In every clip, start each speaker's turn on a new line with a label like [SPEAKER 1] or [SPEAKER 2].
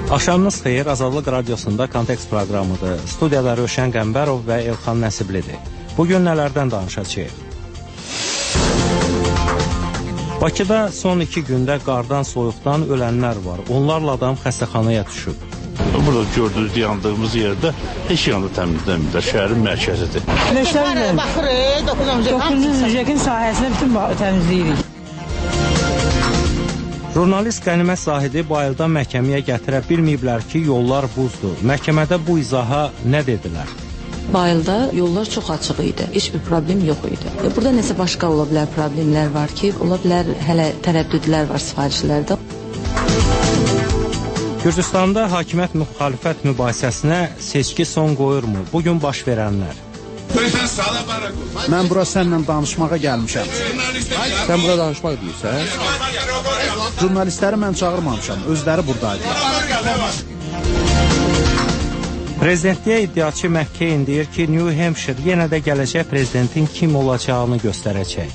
[SPEAKER 1] Axşamınız xeyir, Azadlıq Radiosunda Kontekst proqramıdır. Studiyada Rövşən Qəmbərov və Elxan Nəsiblidir. Bugün nələrdən danışacağıq? Bakıda son 2 gündə qardan, soyuqdan ölənlər var. Onlarla adam xəstəxanaya düşüb.
[SPEAKER 2] Burada gördüyünüz yandığımız yerdə heç yanda təmizləmirlər, şəhərin mərkəzidir.
[SPEAKER 3] Baxırıq, 9-cu jekin sahəsində bütün təmizləyirik.
[SPEAKER 1] Jurnalist Qənimət Zahidi bu ayılda məhkəməyə gətirə bilməyiblər ki, yollar buzdur. Məhkəmədə bu izaha nə dedilər?
[SPEAKER 4] Bayılda yollar çox açıq idi. Heç bir problem yox idi. Burada nəsə başqa ola bilər problemlər var ki, ola bilər hələ tərəddüdlər var sifarişlərdə.
[SPEAKER 1] Gürcüstanda hakimiyyət müxalifət mübahisəsinə seçki son qoyurmu? Bugün baş verənlər.
[SPEAKER 5] Mən bura səninlə danışmağa gəlmişəm.
[SPEAKER 6] Sən bura danışmaq deyirsən?
[SPEAKER 5] Jurnalistləri mən çağırmamışam, özləri buradaydılar.
[SPEAKER 1] Prezidentliyə iddiaçı McCain deyir ki, New Hampshire yenə də gələcək prezidentin kim olacağını göstərəcək.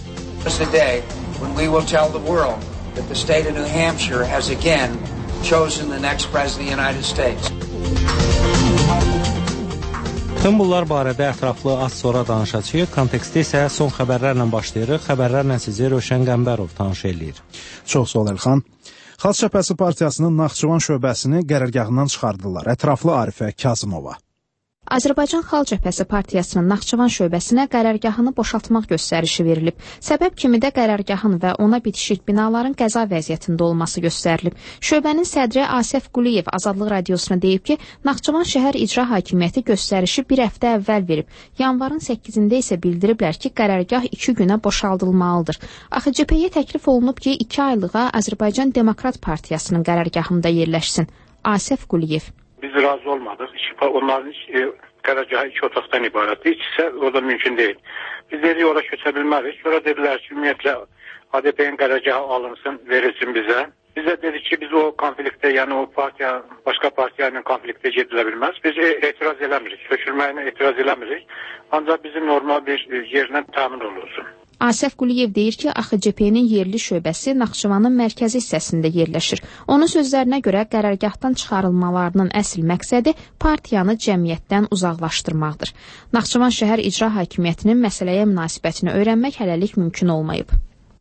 [SPEAKER 1] Bütün bunlar barədə ətraflı az sonra danışacağıq. Kontekstdə isə son xəbərlərlə başlayırıq. Xəbərlərlə sizi Rövşən Qəmbərov tanış eləyir.
[SPEAKER 5] Çox sağ ol Elxan. Xalq Cəbhəsi Partiyasının Naxçıvan şöbəsini qərargahından çıxardılar. Ətraflı Arifə Kazımova.
[SPEAKER 7] Azərbaycan Xalq Cəbhəsi Partiyasının Naxçıvan şöbəsinə qərargahını boşaltmaq göstərişi verilib. Səbəb kimi də qərargahın və ona bitişik binaların qəza vəziyyətində olması göstərilib. Şöbənin sədri Asəf Quliyev Azadlıq Radiosuna deyib ki, Naxçıvan şəhər icra hakimiyyəti göstərişi bir həftə əvvəl verib. Yanvarın 8-də isə bildiriblər ki, qərargah 2 günə boşaldılmalıdır. AXCP-yə təklif olunub ki, 2 aylığa Azərbaycan Demokrat Partiyasının qərargahında yerləşsin. Asəf Quliyev.
[SPEAKER 8] Biz razı olmadıq. Onların qərargahı 2 otaqdan ibarətdir. Heç isə orada mümkün deyil. Biz dedik, ora köçə bilmərik. Sonra dedilər ki, ümumiyyətlə ADP-nin qərargahı alınsın, verilsin bizə. Biz də dedik ki, biz o konfliktə, yəni o partiya, başqa partiya ilə konfliktə gedilə bilməz. Biz etiraz eləmirik, köçürməyinə etiraz eləmirik. Ancaq bizim normal bir yerlə təmin olunsun.
[SPEAKER 7] Asəf Quliyev deyir ki, AXCP-nin yerli şöbəsi Naxçıvanın mərkəzi hissəsində yerləşir. Onun sözlərinə görə qərargahdan çıxarılmalarının əsl məqsədi partiyanı cəmiyyətdən uzaqlaşdırmaqdır. Naxçıvan şəhər icra hakimiyyətinin məsələyə münasibətini öyrənmək hələlik mümkün olmayıb.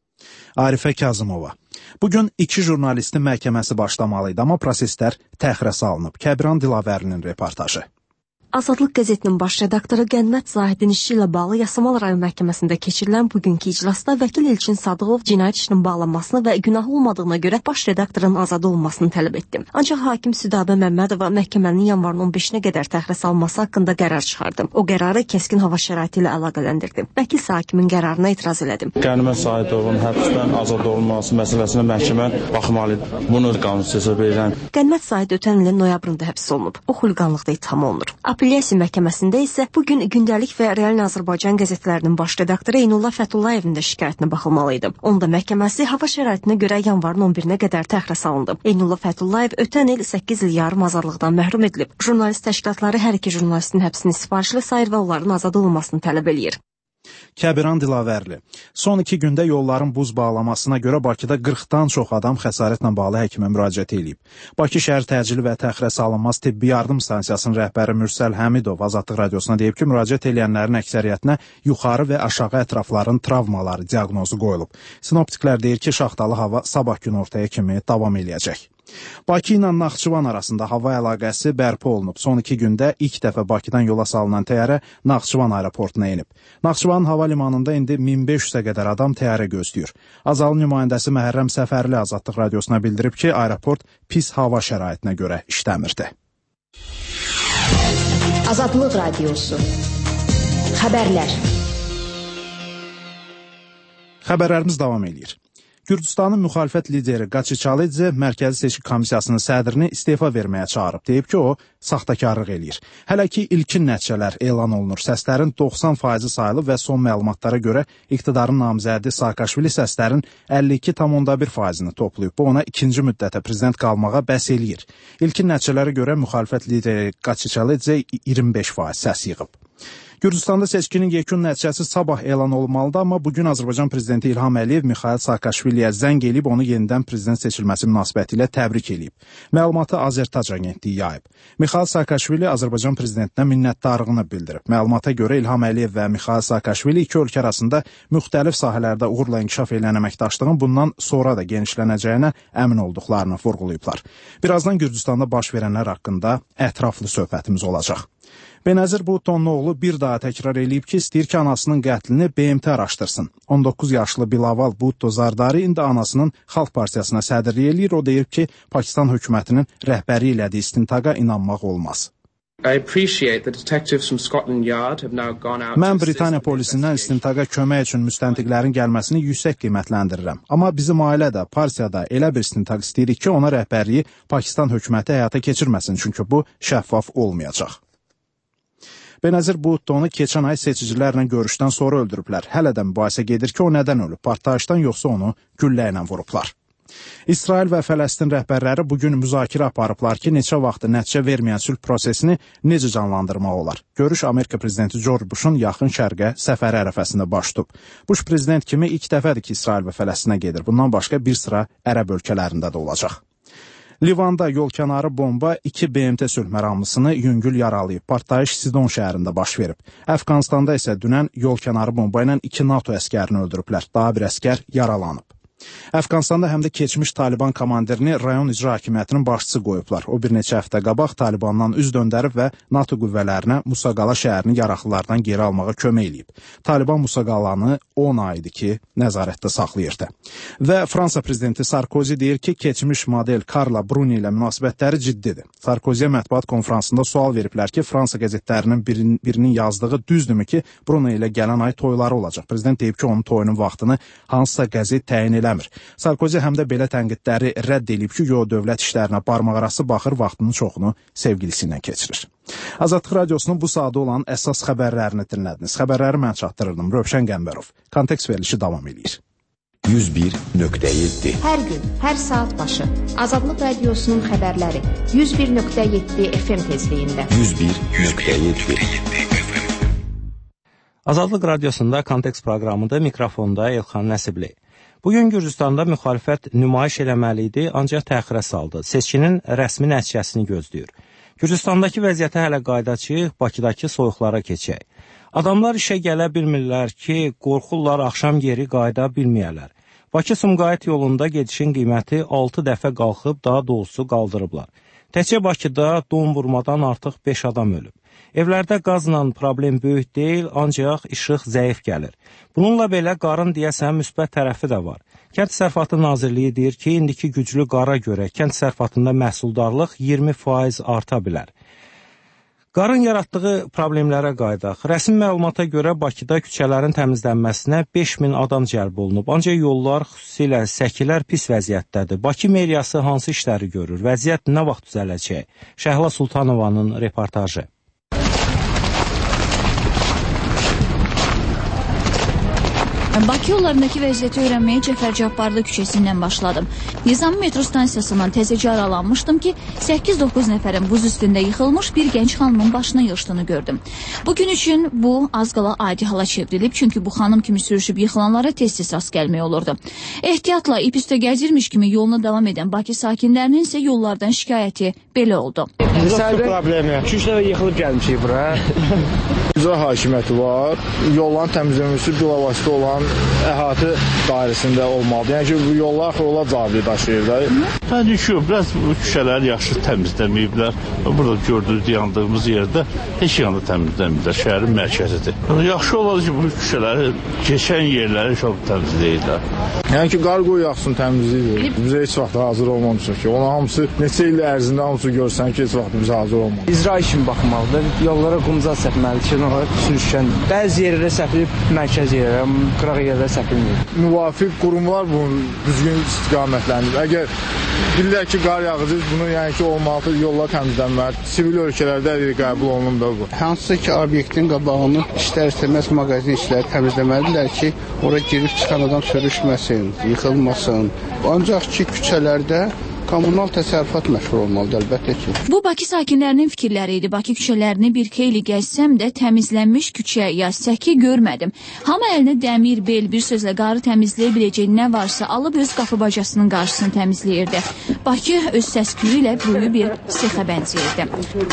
[SPEAKER 5] Arifə Kazımova. Bugün 2 jurnalistin məhkəməsi başlamalıydı, amma proseslər təxirə salınıb. Kəbiran Dilavərinin reportajı.
[SPEAKER 9] Azadlıq qəzetinin baş redaktoru Qənimət Zahidin işi ilə bağlı Yasamal rayon məhkəməsində keçirilən bugünkü iclasda vəkil Elçin Sadıqov cinayət işinin bağlanmasını və günah olmadığına görə baş redaktorun azad olunmasını tələb etdi. Ancaq hakim Südabə Məmmədova məhkəmənin yanvarın 15-nə qədər təxirə salınması haqqında qərar çıxardı. O qərarı kəskin hava şəraiti ilə əlaqələndirdi. Vəkil hakimin qərarına etiraz elədi.
[SPEAKER 2] Qənimət Zahidovun həbsdən azad olunması məsələsinə məhkəmə baxmalıdır. Bunu qanunsuz hesab edirəm.
[SPEAKER 9] Qənimət Zahid ötən ilin noyabrında həbs olunub. O xuliqanlıqda ittiham olunur. Apellyasiya məhkəməsində isə bugün Gündəlik və Real Azərbaycan qəzetlərinin baş redaktoru Eynullah Fətullayevin də şikayətinə baxılmalıydı. Onda məhkəməsi hava şəraitinə görə yanvarın 11-nə qədər təxirə salındı. Eynullah Fətullayev ötən il 8 il yarım azadlıqdan məhrum edilib. Jurnalist təşkilatları hər iki jurnalistin həbsini sifarişli sayır və onların azad olunmasını tələb eləyir.
[SPEAKER 5] Kəbiran Dilavərli. Son 2 gündə yolların buz bağlamasına görə Bakıda 40-dan çox adam xəsarətlə bağlı həkimə müraciət edib. Bakı şəhər təcili və təxirə salınmaz tibbi yardım stansiyasının rəhbəri Mürsəl Həmidov Azadlıq Radiosuna deyib ki, müraciət edənlərin əksəriyyətinə yuxarı və aşağı ətrafların travmaları diaqnozu qoyulub. Sinoptiklər deyir ki, şaxtalı hava sabah gün ortaya kimi davam eləyəcək. Bakı ilə Naxçıvan arasında hava əlaqəsi bərpa olunub. Son 2 gündə ilk dəfə Bakıdan yola salınan təyyarə Naxçıvan aeroportuna enib. Naxçıvan hava limanında indi 1500-ə qədər adam təyyarə gözləyir. Azalın nümayəndəsi Məhərrəm Səfərli Azadlıq Radiosuna bildirib ki, aeroport pis hava şəraitinə görə işləmirdi.
[SPEAKER 7] Azadlıq Radiosu. Xəbərlər.
[SPEAKER 5] Xəbərlərimiz davam edir. Gürcüstanın müxalifət lideri Qaçi Çalidze Mərkəzi Seçki Komissiyasının sədrini istefa verməyə çağırıb. Deyib ki, o, saxtakarlıq eləyir. Hələ ki, ilkin nəticələr elan olunur. Səslərin 90% sayılı və son məlumatlara görə iqtidarın namizədi Saakashvili səslərin 52,1%-ni toplayıb. Bu ona ikinci müddətə prezident qalmağa bəs eləyir. İlkin nəticələrə görə müxalifət lideri Qaçiçalidze 25% səs yığıb. Gürcüstanda seçkinin yekun nəticəsi sabah elan olmalıdır, amma bugün Azərbaycan prezidenti İlham Əliyev Mikhail Saakashviliyə zəng eləyib onu yenidən prezident seçilməsi münasibətilə təbrik eləyib. Məlumatı Azertac agentliyi yayıb. Mikhail Saakashvili Azərbaycan prezidentinə minnətdarlığını bildirib. Məlumata görə İlham Əliyev və Mikhail Saakashvili iki ölkə arasında müxtəlif sahələrdə uğurla inkişaf edən əməkdaşlığın bundan sonra da genişlənəcəyinə əmin olduqlarını vurğulayıblar. Birazdan Gürcüstanda baş verənlər haqqında ətraflı söhbətimiz olacaq. Benazir Bhutto'nun oğlu bir daha təkrar eləyib ki, istəyir ki, anasının qətlini BMT araşdırsın. 19 yaşlı Bilaval Bhutto Zardari indi anasının Xalq Partiyasına sədrlik eləyir. O deyib ki, Pakistan hökumətinin rəhbəri elədiyi istintaqa inanmaq olmaz. Mən Britaniya polisindən istintaqa kömək üçün müstəntiqlərin gəlməsini yüksək qiymətləndirirəm. Amma bizim ailədə, partiyada elə bir istintaq istəyirik ki, ona rəhbərliyi Pakistan hökuməti həyata keçirməsin, çünki bu şəffaf olmayacaq. Benazir Bhutto'nu keçən ay seçicilərlə görüşdən sonra öldürüblər. Hələ də mübahisə gedir ki, o nədən ölüb? Partlayışdan yoxsa onu güllə ilə vurublar. İsrail və Fələstin rəhbərləri bugün müzakirə aparıblar ki, neçə vaxtı nəticə verməyən sülh prosesini necə canlandırmaq olar. Görüş Amerika prezidenti George Bush'un yaxın şərqə səfəri ərəfəsində baş tutub. Bush prezident kimi ilk dəfədir ki, İsrail və Fələstinə gedir. Bundan başqa bir sıra ərəb ölkələrində də olacaq. Livanda yolkənarı bomba 2 BMT sülh məramlısını yüngül yaralayıb. Partlayış Sidon şəhərində baş verib. Əfqanistanda isə dünən yolkənarı bomba ilə 2 NATO əskərini öldürüblər. Daha bir əskər yaralanıb. Əfqanistanda həm də keçmiş Taliban komandirini rayon icra hakimiyyətinin başçısı qoyublar. O bir neçə həftə qabaq Talibandan üz döndərib və NATO qüvvələrinə Musaqala şəhərini yaraqlılardan geri almağa kömək eləyib. Taliban Musaqalanı 10 aydır ki, nəzarətdə saxlayırdı. Və Fransa prezidenti Sarkozy deyir ki, keçmiş model Carla Bruni ilə münasibətləri ciddidir. Sarkozy'yə mətbuat konfransında sual veriblər ki, Fransa qəzetlərinin birinin yazdığı düzdürmü ki, Bruni ilə gələn ay toyları olacaq. Prezident deyib ki, onun toyunun vaxtını hansısa qəzet təyin eləmir. Sarkozy həm də belə tənqidləri rədd edib ki, dövlət işlərinə barmaqarası baxır, vaxtının çoxunu sevgilisi ilə keçirir. Azadlıq Radiosunun bu saatda olan əsas xəbərlərini dinlədiniz. Xəbərləri mən çatdırırdım. Rövşən Qəmbərov. Kontekst verilişi davam edir.
[SPEAKER 10] 101.7
[SPEAKER 7] Hər gün, hər saat başı Azadlıq Radiosunun xəbərləri 101.7 FM tezliyində.
[SPEAKER 10] 101.7
[SPEAKER 1] Azadlıq Radiosunda Kontekst proqramında mikrofonda Elxan Nəsibli. Bugün Gürcüstanda müxalifət nümayiş eləməli idi, ancaq təxirə saldı. Seçkinin rəsmi nəticəsini gözləyir. Gürcüstandakı vəziyyətə hələ qayıdacağıq, Bakıdakı soyuqlara keçək. Adamlar işə gələ bilmirlər ki, qorxurlar axşam geri qayıda bilməyərlər. Bakı-Sumqayıt yolunda gedişin qiyməti 6 dəfə qalxıb, daha doğrusu qaldırıblar. Təkcə Bakıda don vurmadan artıq 5 adam ölüb. Evlərdə qazla problem böyük deyil, ancaq işıq zəif gəlir. Bununla belə qarın deyəsən müsbət tərəfi də var. Kənd Təsərrüfatı Nazirliyi deyir ki, indiki güclü qara görə kənd təsərrüfatında məhsuldarlıq 20% arta bilər. Qarın yaratdığı problemlərə qayıdaq. Rəsmi məlumata görə Bakıda küçələrin təmizlənməsinə 5000 adam cəlb olunub. Ancaq yollar, xüsusilə səkilər pis vəziyyətdədir. Bakı meriyası hansı işləri görür? Vəziyyət nə vaxt düzələcək? Şəhla Sultanovanın reportajı.
[SPEAKER 11] Bakı yollarındakı vəziyyəti öyrənməyə Cəfər Cabbarlı küçəsindən başladım. Nizami metro stansiyasından təzəcə aralanmışdım ki, 8-9 nəfərin buz üstündə yıxılmış bir gənc xanımın başına yığışdığını gördüm. Bugün üçün bu az qala adi hala çevrilib, çünki bu xanım kimi sürüşüb yıxılanlara tez-tez rast gəlmək olurdu. Ehtiyatla ip üstə gəzirmiş kimi yoluna davam edən Bakı sakinlərinin isə yollardan şikayəti belə oldu.
[SPEAKER 12] Su problemi. 2-3 dəfə yıxılıb gəlmişik bura. İcra hakimiyyəti var. Yolların təmizlənməsi bilavasitə olan əhatə dairəsində olmalıdır. Yəni ki, bu yollar xorola cavabı daşıyır da.
[SPEAKER 13] Məncə ki, biraz bu küçələri yaxşı təmizləməyiblər. Burada gördüyünüz yandığımız yerdə heç yanda təmizləməyiblər. Şəhərin mərkəzidir. Yaxşı olar ki, bu küçələri, keçən yerləri çox təmizləyirlər.
[SPEAKER 12] Yəni ki, qar qoy yaxsın təmizləyir. Biz heç vaxt hazır olmamışıq ki. Ona hamısı neçə il ərzində hamısı görsən ki, heç vaxt biz hazır olmamışıq.
[SPEAKER 14] İcra işin baxmalıdır. Yollara qumcal səpməlidir ki, sürüşkən. Bəzi yerlərə səpilib mərkəz yerlərə, qıraq yerlərə səpilmir.
[SPEAKER 12] Müvafiq qurumlar bunu düzgün istiqamətləndir. Əgər Bilirlər ki, qar yağıcıdır, bunu yəni ki, olmalıdır, yollar təmizlənməlidir. Sivil ölkələrdə qəbul olunur da bu.
[SPEAKER 15] Hansısa ki, obyektin qabağını istər-istəməz mağazin işləri təmizləməlidirlər ki, ora girib çıxan adam sürüşməsin, yıxılmasın. Ancaq ki, küçələrdə kommunal təsərrüfat məşğul olmalıdır, əlbəttə ki.
[SPEAKER 11] Bu, Bakı sakinlərinin fikirləri idi. Bakı küçələrini bir xeyli gəzsəm də təmizlənmiş küçə ya səki görmədim. Hamı əlinə dəmir, bel, bir sözlə qarı təmizləyə biləcək nə varsa alıb öz qapı bacasının qarşısını təmizləyirdi. Bakı öz səs-küyü ilə böyük bir sexə bənzəyirdi.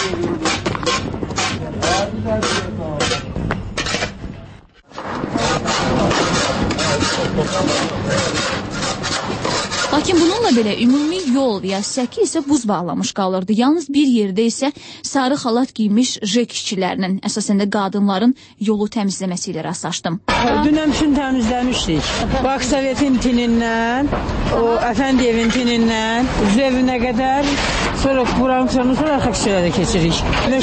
[SPEAKER 11] Lakin bununla belə ümumi yol ya səki isə buz bağlamış qalırdı. Yalnız bir yerdə isə sarı xalat giymiş jek işçilərinin, əsasən də qadınların yolu təmizləməsi ilə rastlaşdım.
[SPEAKER 3] Dünən üçün təmizləmişdik. Bakı Sovetin tinindən, o Əfəndiyevin tinindən, Zəvinə qədər, sonra buranın sonra arxa küçələrdə keçirik.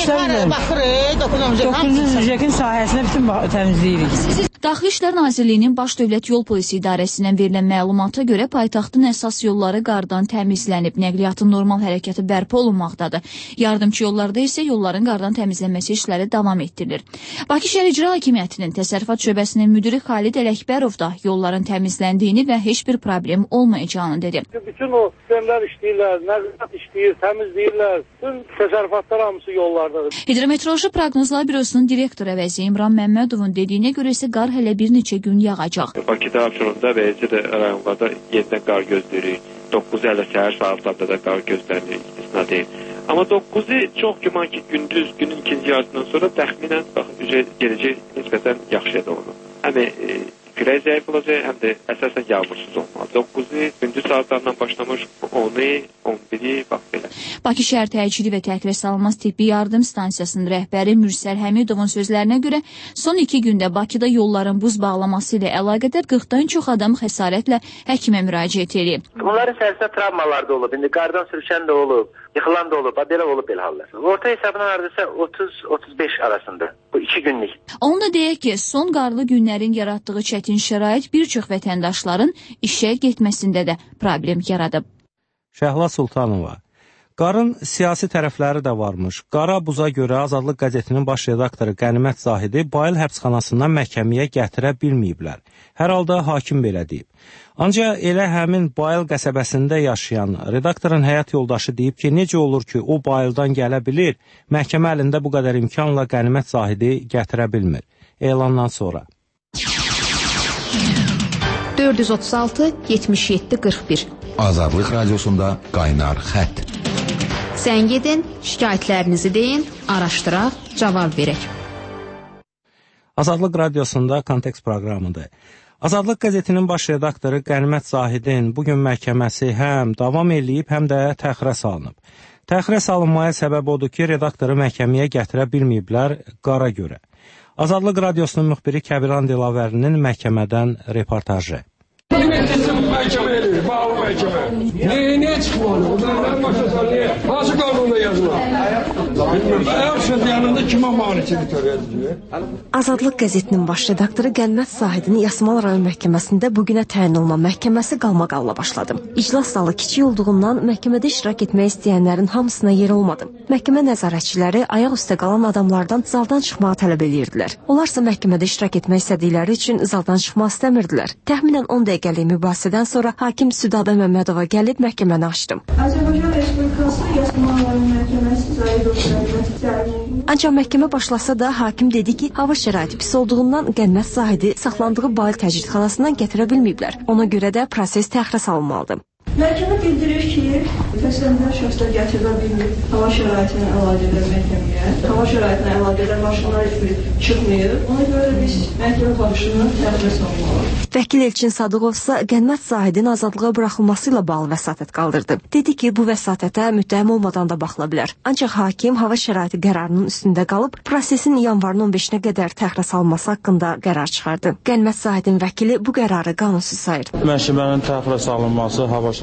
[SPEAKER 3] Baxırıq, 9-cu jekin sahəsində bütün təmizləyirik.
[SPEAKER 11] Daxili İşlər Nazirliyinin Baş Dövlət Yol Polisi İdarəsindən verilən məlumata görə paytaxtın əsas yolları qardan təmizlənib, nəqliyyatın normal hərəkəti bərpa olunmaqdadır. Yardımçı yollarda isə yolların qardan təmizlənməsi işləri davam etdirilir. Bakı Şəhər İcra Hakimiyyətinin Təsərrüfat şöbəsinin müdiri Xalid Ələkbərov da yolların təmizləndiyini və heç bir problem olmayacağını dedi.
[SPEAKER 16] Bütün o sistemlər işləyirlər, nəqliyyat işləyir, təmizləyirlər. Bütün təsərrüfatlar hamısı yollardadır.
[SPEAKER 11] Hidrometeoroloji Proqnozlar Bürosunun direktor əvəzi İmran Məmmədovun dediyinə görə isə qar hələ bir neçə gün yağacaq.
[SPEAKER 17] Bakıda, Abşeronda və Elçidə rayonlarda yenidən qar gözləyirik. 9-50 səhər saatlarda da qar gözlənilir, istisna deyil. Amma 9-u çox güman ki, gündüz, günün ikinci yarısından sonra təxminən gələcək nisbətən yaxşıya doğru. Həm külək zəif olacaq, həm də əsasən yağmursuz olmalı. 9-u gündüz saatlarından başlamış 10-u, 11-i, bax belə.
[SPEAKER 11] Bakı Şəhər Təcili və Təxirə Salınmaz Tibbi Yardım Stansiyasının rəhbəri Mürsəl Həmidovun sözlərinə görə son 2 gündə Bakıda yolların buz bağlaması ilə əlaqədar 40-dan çox adam xəsarətlə həkimə müraciət edib.
[SPEAKER 18] Bunların içərisində travmalar da olub, indi qardan sürüşən də olub, yıxılan da olub, belə olub belə hallar. Orta hesabına hardasa 30-35 arasında bu 2 günlük.
[SPEAKER 11] Onu da deyək ki, son qarlı günlərin yaratdığı çətin şərait bir çox vətəndaşların işə getməsində də problem yaradıb.
[SPEAKER 1] Şəhla Sultanova. Qarın siyasi tərəfləri də varmış. Qara buza görə Azadlıq qəzetinin baş redaktoru Qənimət Zahidi Bayıl həbsxanasından məhkəməyə gətirə bilməyiblər. Hər halda hakim belə deyib. Ancaq elə həmin Bayıl qəsəbəsində yaşayan redaktorun həyat yoldaşı deyib ki, necə olur ki, o Bayıldan gələ bilir, məhkəmə əlində bu qədər imkanla Qənimət Zahidi gətirə bilmir. Elandan sonra.
[SPEAKER 7] 436 77 41
[SPEAKER 10] Azadlıq radiosunda qaynar xətt.
[SPEAKER 7] Sən gedin, şikayətlərinizi deyin, araşdıraq, cavab verək.
[SPEAKER 1] Azadlıq radiosunda Kontekst proqramıdır. Azadlıq qəzetinin baş redaktoru Qənimət Zahidin bugün məhkəməsi həm davam eləyib, həm də təxirə salınıb. Təxirə salınmaya səbəb odur ki, redaktoru məhkəməyə gətirə bilməyiblər qara görə. Azadlıq radiosunun müxbiri Kəbiran Dilavərinin məhkəmədən reportajı.
[SPEAKER 19] Məhkəmə edir, bağlı məhkəmə. Niyə çıxmalı? Onların başlasın, niyə? Hansı qanunda yazılar? Bilmirəm, əgər söz yanında kimə manicəli törədir?
[SPEAKER 9] Azadlıq qəzetinin baş redaktoru Qənimət Zahidin Yasmal rayon məhkəməsində bugünə təyin olunan məhkəməsi qalmaqalla başladı. İclas zalı kiçik olduğundan məhkəmədə iştirak etmək istəyənlərin hamısına yer olmadı. Məhkəmə nəzarətçiləri ayaq üstə qalan adamlardan zaldan çıxmağı tələb edirdilər. Onlarsa məhkəmədə iştirak etmək istədikləri üçün zaldan çıxmaq istəmirdilər. Təxminən 10 dəqiqəlik mübahisədən sonra hakim Südadə Məmmədova gəlib məhkəməni açdı.
[SPEAKER 20] Azərbaycan Respublikası Yasmal rayon məhkəməsi
[SPEAKER 9] Ancaq məhkəmə başlasa da hakim dedi ki, hava şəraiti pis olduğundan Qənimət Zahidi saxlandığı Bayıl təcridxanasından gətirə bilməyiblər. Ona görə də proses təxirə salınmalıdır.
[SPEAKER 20] Məhkəmə bildirir ki, təsəvvürlər şəxslər gətirə bilmir. Hava şəraitinə əlaqədar məhkəməyə. Hava şəraitinə əlaqədar maşınlar çıxmıyor. Ona görə də biz məhkəmə baxışını təxirə salınmalıyıq.
[SPEAKER 9] Vəkil Elçin Sadıqov isə Qənimət Zahidin azadlığa buraxılması ilə bağlı vəsatət qaldırdı. Dedi ki, bu vəsatətə müttəhim olmadan da baxıla bilər. Ancaq hakim hava şəraiti qərarının üstündə qalıb prosesin yanvarın 15-nə qədər təxirə salınması haqqında qərar çıxardı. Qənimət Zahidin vəkili bu qərarı qanunsuz sayır.
[SPEAKER 2] Məhkəmənin təxirə salınması hava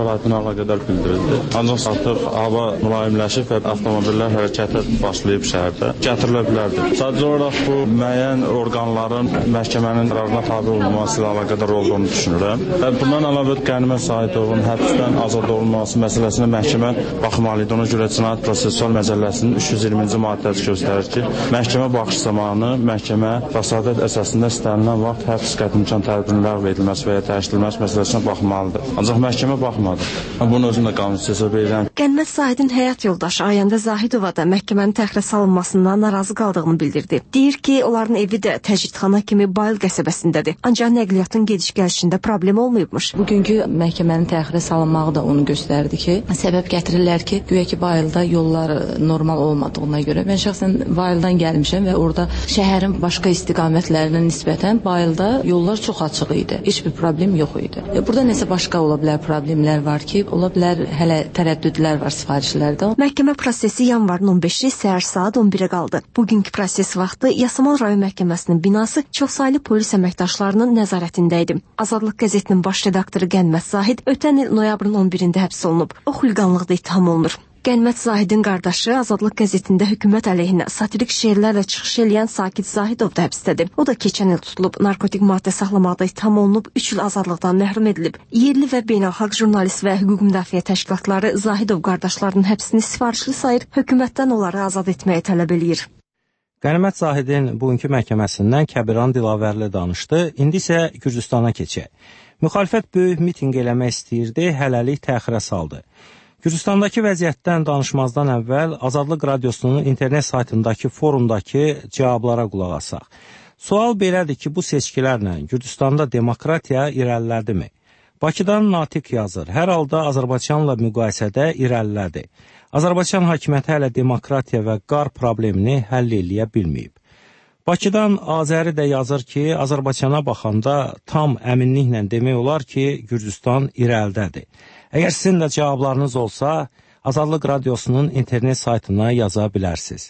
[SPEAKER 2] şəraiti ilə əlaqədar bildirildi. Ancaq artıq hava mülayimləşib və avtomobillər hərəkətə başlayıb şəhərdə gətirilə bilərdi. Sadəcə olaraq bu müəyyən orqanların məhkəmənin qərarına tabe olunması ilə əlaqədar olduğunu düşünürəm. Və bundan əlavə Qənimət Zahidovun həbsdən azad olunması məsələsinə məhkəmə baxmalıdır. Ona görə Cinayət Prosessual Məcəlləsinin 320-ci maddəsi göstərir ki, məhkəmə baxış zamanı məhkəmə vəsadət əsasında istənilən vaxt həbs qətimkan tədbirinin ləğv edilməsi və ya dəyişdirilməsi məsələsinə baxmalıdır. Ancaq məhkəmə baxmadı. Bunun özünü də qanun hesab edirəm.
[SPEAKER 9] Qənimət Zahidin həyat yoldaşı Ayanda Zahidova da məhkəmənin təxirə salınmasından narazı qaldığını bildirdi. Deyir ki, onların evi də təcridxana kimi Bayıl qəsəbəsindədir. Ancaq nəqliyyatın gediş-gəlişində problem olmayıbmış.
[SPEAKER 4] Bugünkü məhkəmənin təxirə salınmağı da onu göstərdi ki, səbəb gətirirlər ki, güya ki Bayılda yollar normal olmadığına görə. Mən şəxsən Bayıldan gəlmişəm və orada şəhərin başqa istiqamətlərinə nisbətən Bayılda yollar çox açıq idi. Heç bir problem yox idi. Burada nəsə başqa ola bilər problemlər var ki, ola bilər hələ tərəddüdlər var sifarişlərdə.
[SPEAKER 9] Məhkəmə prosesi yanvarın 15-i səhər saat 11-ə qaldı. Bugünkü proses vaxtı Yasamal rayon məhkəməsinin binası çoxsaylı polis əməkdaşlarının nəzarətində idi. Azadlıq qəzetinin baş redaktoru Qənimət Zahid ötən il noyabrın 11-də həbs olunub. O xulqanlıqda ittiham olunur. Qənimət Zahidin qardaşı Azadlıq qəzetində hökumət əleyhinə satirik şeirlərlə çıxış eləyən Sakit Zahidov da həbsdədir. O da keçən il tutulub, narkotik maddə saxlamaqda ittiham olunub, 3 il azadlıqdan məhrum edilib. Yerli və beynəlxalq jurnalist və hüquq müdafiə təşkilatları Zahidov qardaşlarının həbsini sifarişli sayır, hökumətdən onları azad etməyi tələb eləyir.
[SPEAKER 1] Qənimət Zahidin bugünkü məhkəməsindən Kəbiran Dilavərli danışdı. İndi isə Gürcüstana keçək. Müxalifət böyük mitinq eləmək istəyirdi, hələlik təxirə saldı. Gürcüstandakı vəziyyətdən danışmazdan əvvəl Azadlıq Radiosunun internet saytındakı forumdakı cavablara qulaq asaq. Sual belədir ki, bu seçkilərlə Gürcüstanda demokratiya irəlilədimi? Bakıdan Natiq yazır, hər halda Azərbaycanla müqayisədə irəlilədi. Azərbaycan hakimiyyəti hələ demokratiya və qar problemini həll eləyə bilməyib. Bakıdan Azəri də yazır ki, Azərbaycana baxanda tam əminliklə demək olar ki, Gürcüstan irəlidədir. Əgər sizin də cavablarınız olsa, Azadlıq Radiosunun internet saytına yaza bilərsiniz.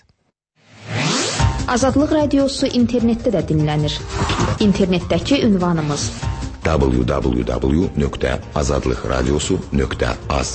[SPEAKER 7] Azadlıq Radiosu internetdə də dinlənir. İnternetdəki ünvanımız
[SPEAKER 10] www.azadlıqradiosu.az.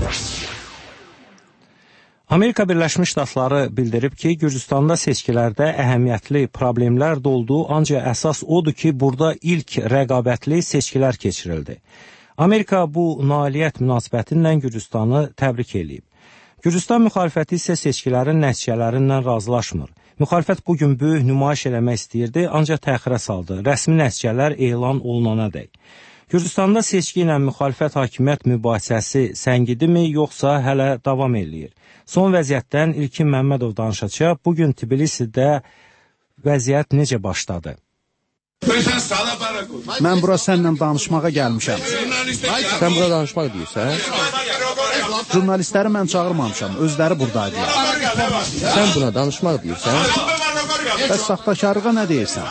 [SPEAKER 1] Amerika Birləşmiş Ştatları bildirib ki, Gürcüstanda seçkilərdə əhəmiyyətli problemlər də oldu, ancaq əsas odur ki, burada ilk rəqabətli seçkilər keçirildi. Amerika bu nailiyyət münasibətindən Gürcüstanı təbrik eləyib. Gürcüstan müxalifəti isə seçkilərin nəticələrindən razılaşmır. Müxalifət bugün böyük nümayiş eləmək istəyirdi, ancaq təxirə saldı. Rəsmi nəticələr elan olunanadək. Gürcüstanda seçki ilə müxalifət hakimiyyət mübahisəsi səngidimi, yoxsa hələ davam eləyir? Son vəziyyətdən İlkin Məmmədov danışacaq. Bugün Tbilisidə vəziyyət necə başladı?
[SPEAKER 5] Mən bura səninlə danışmağa gəlmişəm.
[SPEAKER 6] Sən bura danışmaq deyirsən?
[SPEAKER 5] Jurnalistləri mən çağırmamışam, özləri buradaydılar.
[SPEAKER 6] Sən buna danışmaq deyirsən?
[SPEAKER 5] Bəs saxtakarlığa nə deyirsən?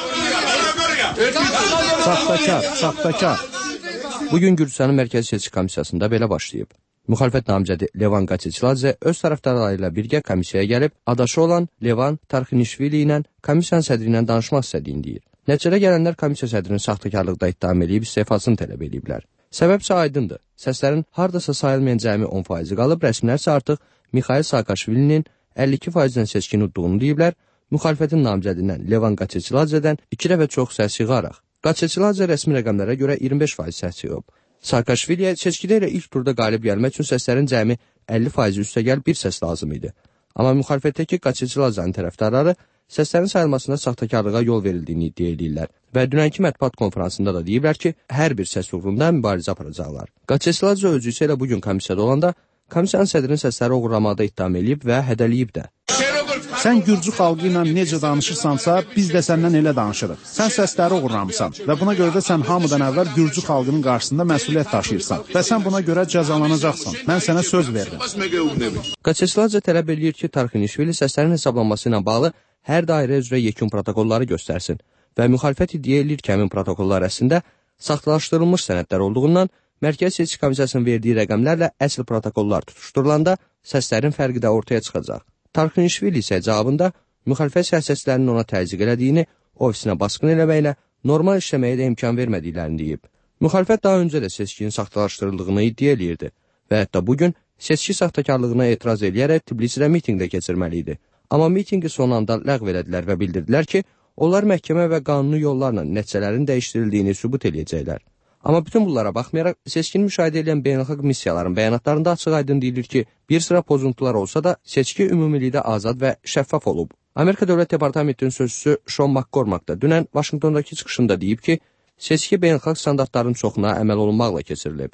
[SPEAKER 5] Saxtakar.
[SPEAKER 6] Bugün Gürcüstanın Mərkəzi Seçki Komissiyasında belə başlayıb. Müxalifət namizədi Levan Qaçiçiladze öz tərəfdarları ilə birgə komissiyaya gəlib, adaşı olan Levan Tarxinişvili ilə komissiyanın sədri ilə danışmaq istədiyini deyir. Nəticədə gələnlər komissiya sədrinin saxtakarlıqda ittiham edib istefasını tələb ediblər. Səbəb isə aydındır. Səslərin hardasa sayılmayan cəmi 10% qalıb, rəsmilər isə artıq Mikhail Saakashvilinin 52%-dən seçkini udduğunu deyiblər. Müxalifətin namizədindən Levan Qaçiçiladzedən 2 dəfə çox səs yığaraq. Qaçiçiladze rəsmi rəqəmlərə görə 25% səs yığıb. Saakashviliyə seçkidə ilə ilk turda qalib gəlmək üçün səslərin cəmi 50% üstəgəl bir səs lazım idi. Amma müxalifətdəki Qaçiçiladzenin tərəfdarları səslərin sayılmasında saxtakarlığa yol verildiyini iddia edirlər və dünənki mətbuat konferansında da deyiblər ki, hər bir səs uğrunda mübarizə aparacaqlar. Qaçiçiladze özü isə elə bugün komissiyada olanda komissiyanın sədrinin səsləri oğurlamaqda ittiham edib və hədəliyib də.
[SPEAKER 5] Sən Gürcü xalqı ilə necə danışırsansa, biz də səndən elə danışırıq. Sən səsləri uğurlamısan və buna görə də sən hamıdan əvvəl Gürcü xalqının qarşısında məsuliyyət daşıyırsan və sən buna görə cəzalanacaqsan. Mən sənə söz verirəm.
[SPEAKER 6] Qaçiçiladze tələb edir ki, Tarxinişvili səslərin hesablanması ilə bağlı hər dairə üzrə yekun protokolları göstərsin və müxalifət iddia edir ki, həmin protokollar əslində saxtalaşdırılmış sənədlər olduğundan Mərkəzi Seçki Komissiyasının verdiyi rəqəmlərlə əsl protokollar tutuşdurulanda səslərin fərqi də ortaya çıxacaq. Tarxinişvili isə cavabında müxalifət siyasətçilərinin ona təzyiq elədiyini, ofisinə basqın eləməklə normal işləməyə də imkan vermədiklərini deyib. Müxalifət daha öncə də seçkinin saxtalaşdırıldığını iddia eləyirdi. və hətta bugün seçki saxtakarlığına etiraz edərək Tbilisidə mitinq də keçirməli idi. Amma mitinqi son anda ləğv elədilər və bildirdilər ki, onlar məhkəmə və qanuni yollarla nəticələrin dəyişdirildiyini sübut edəcəklər. Amma bütün bunlara baxmayaraq, seçkini müşahidə edən beynəlxalq missiyaların bəyanatlarında açıq-aydın deyilir ki, bir sıra pozuntular olsa da, seçki ümumilikdə azad və şəffaf olub. Amerika Dövlət Departamentinin sözçüsü Sean McCormack da dünən Vaşinqtondakı çıxışında deyib ki, seçki beynəlxalq standartların çoxuna əməl olunmaqla keçirilib.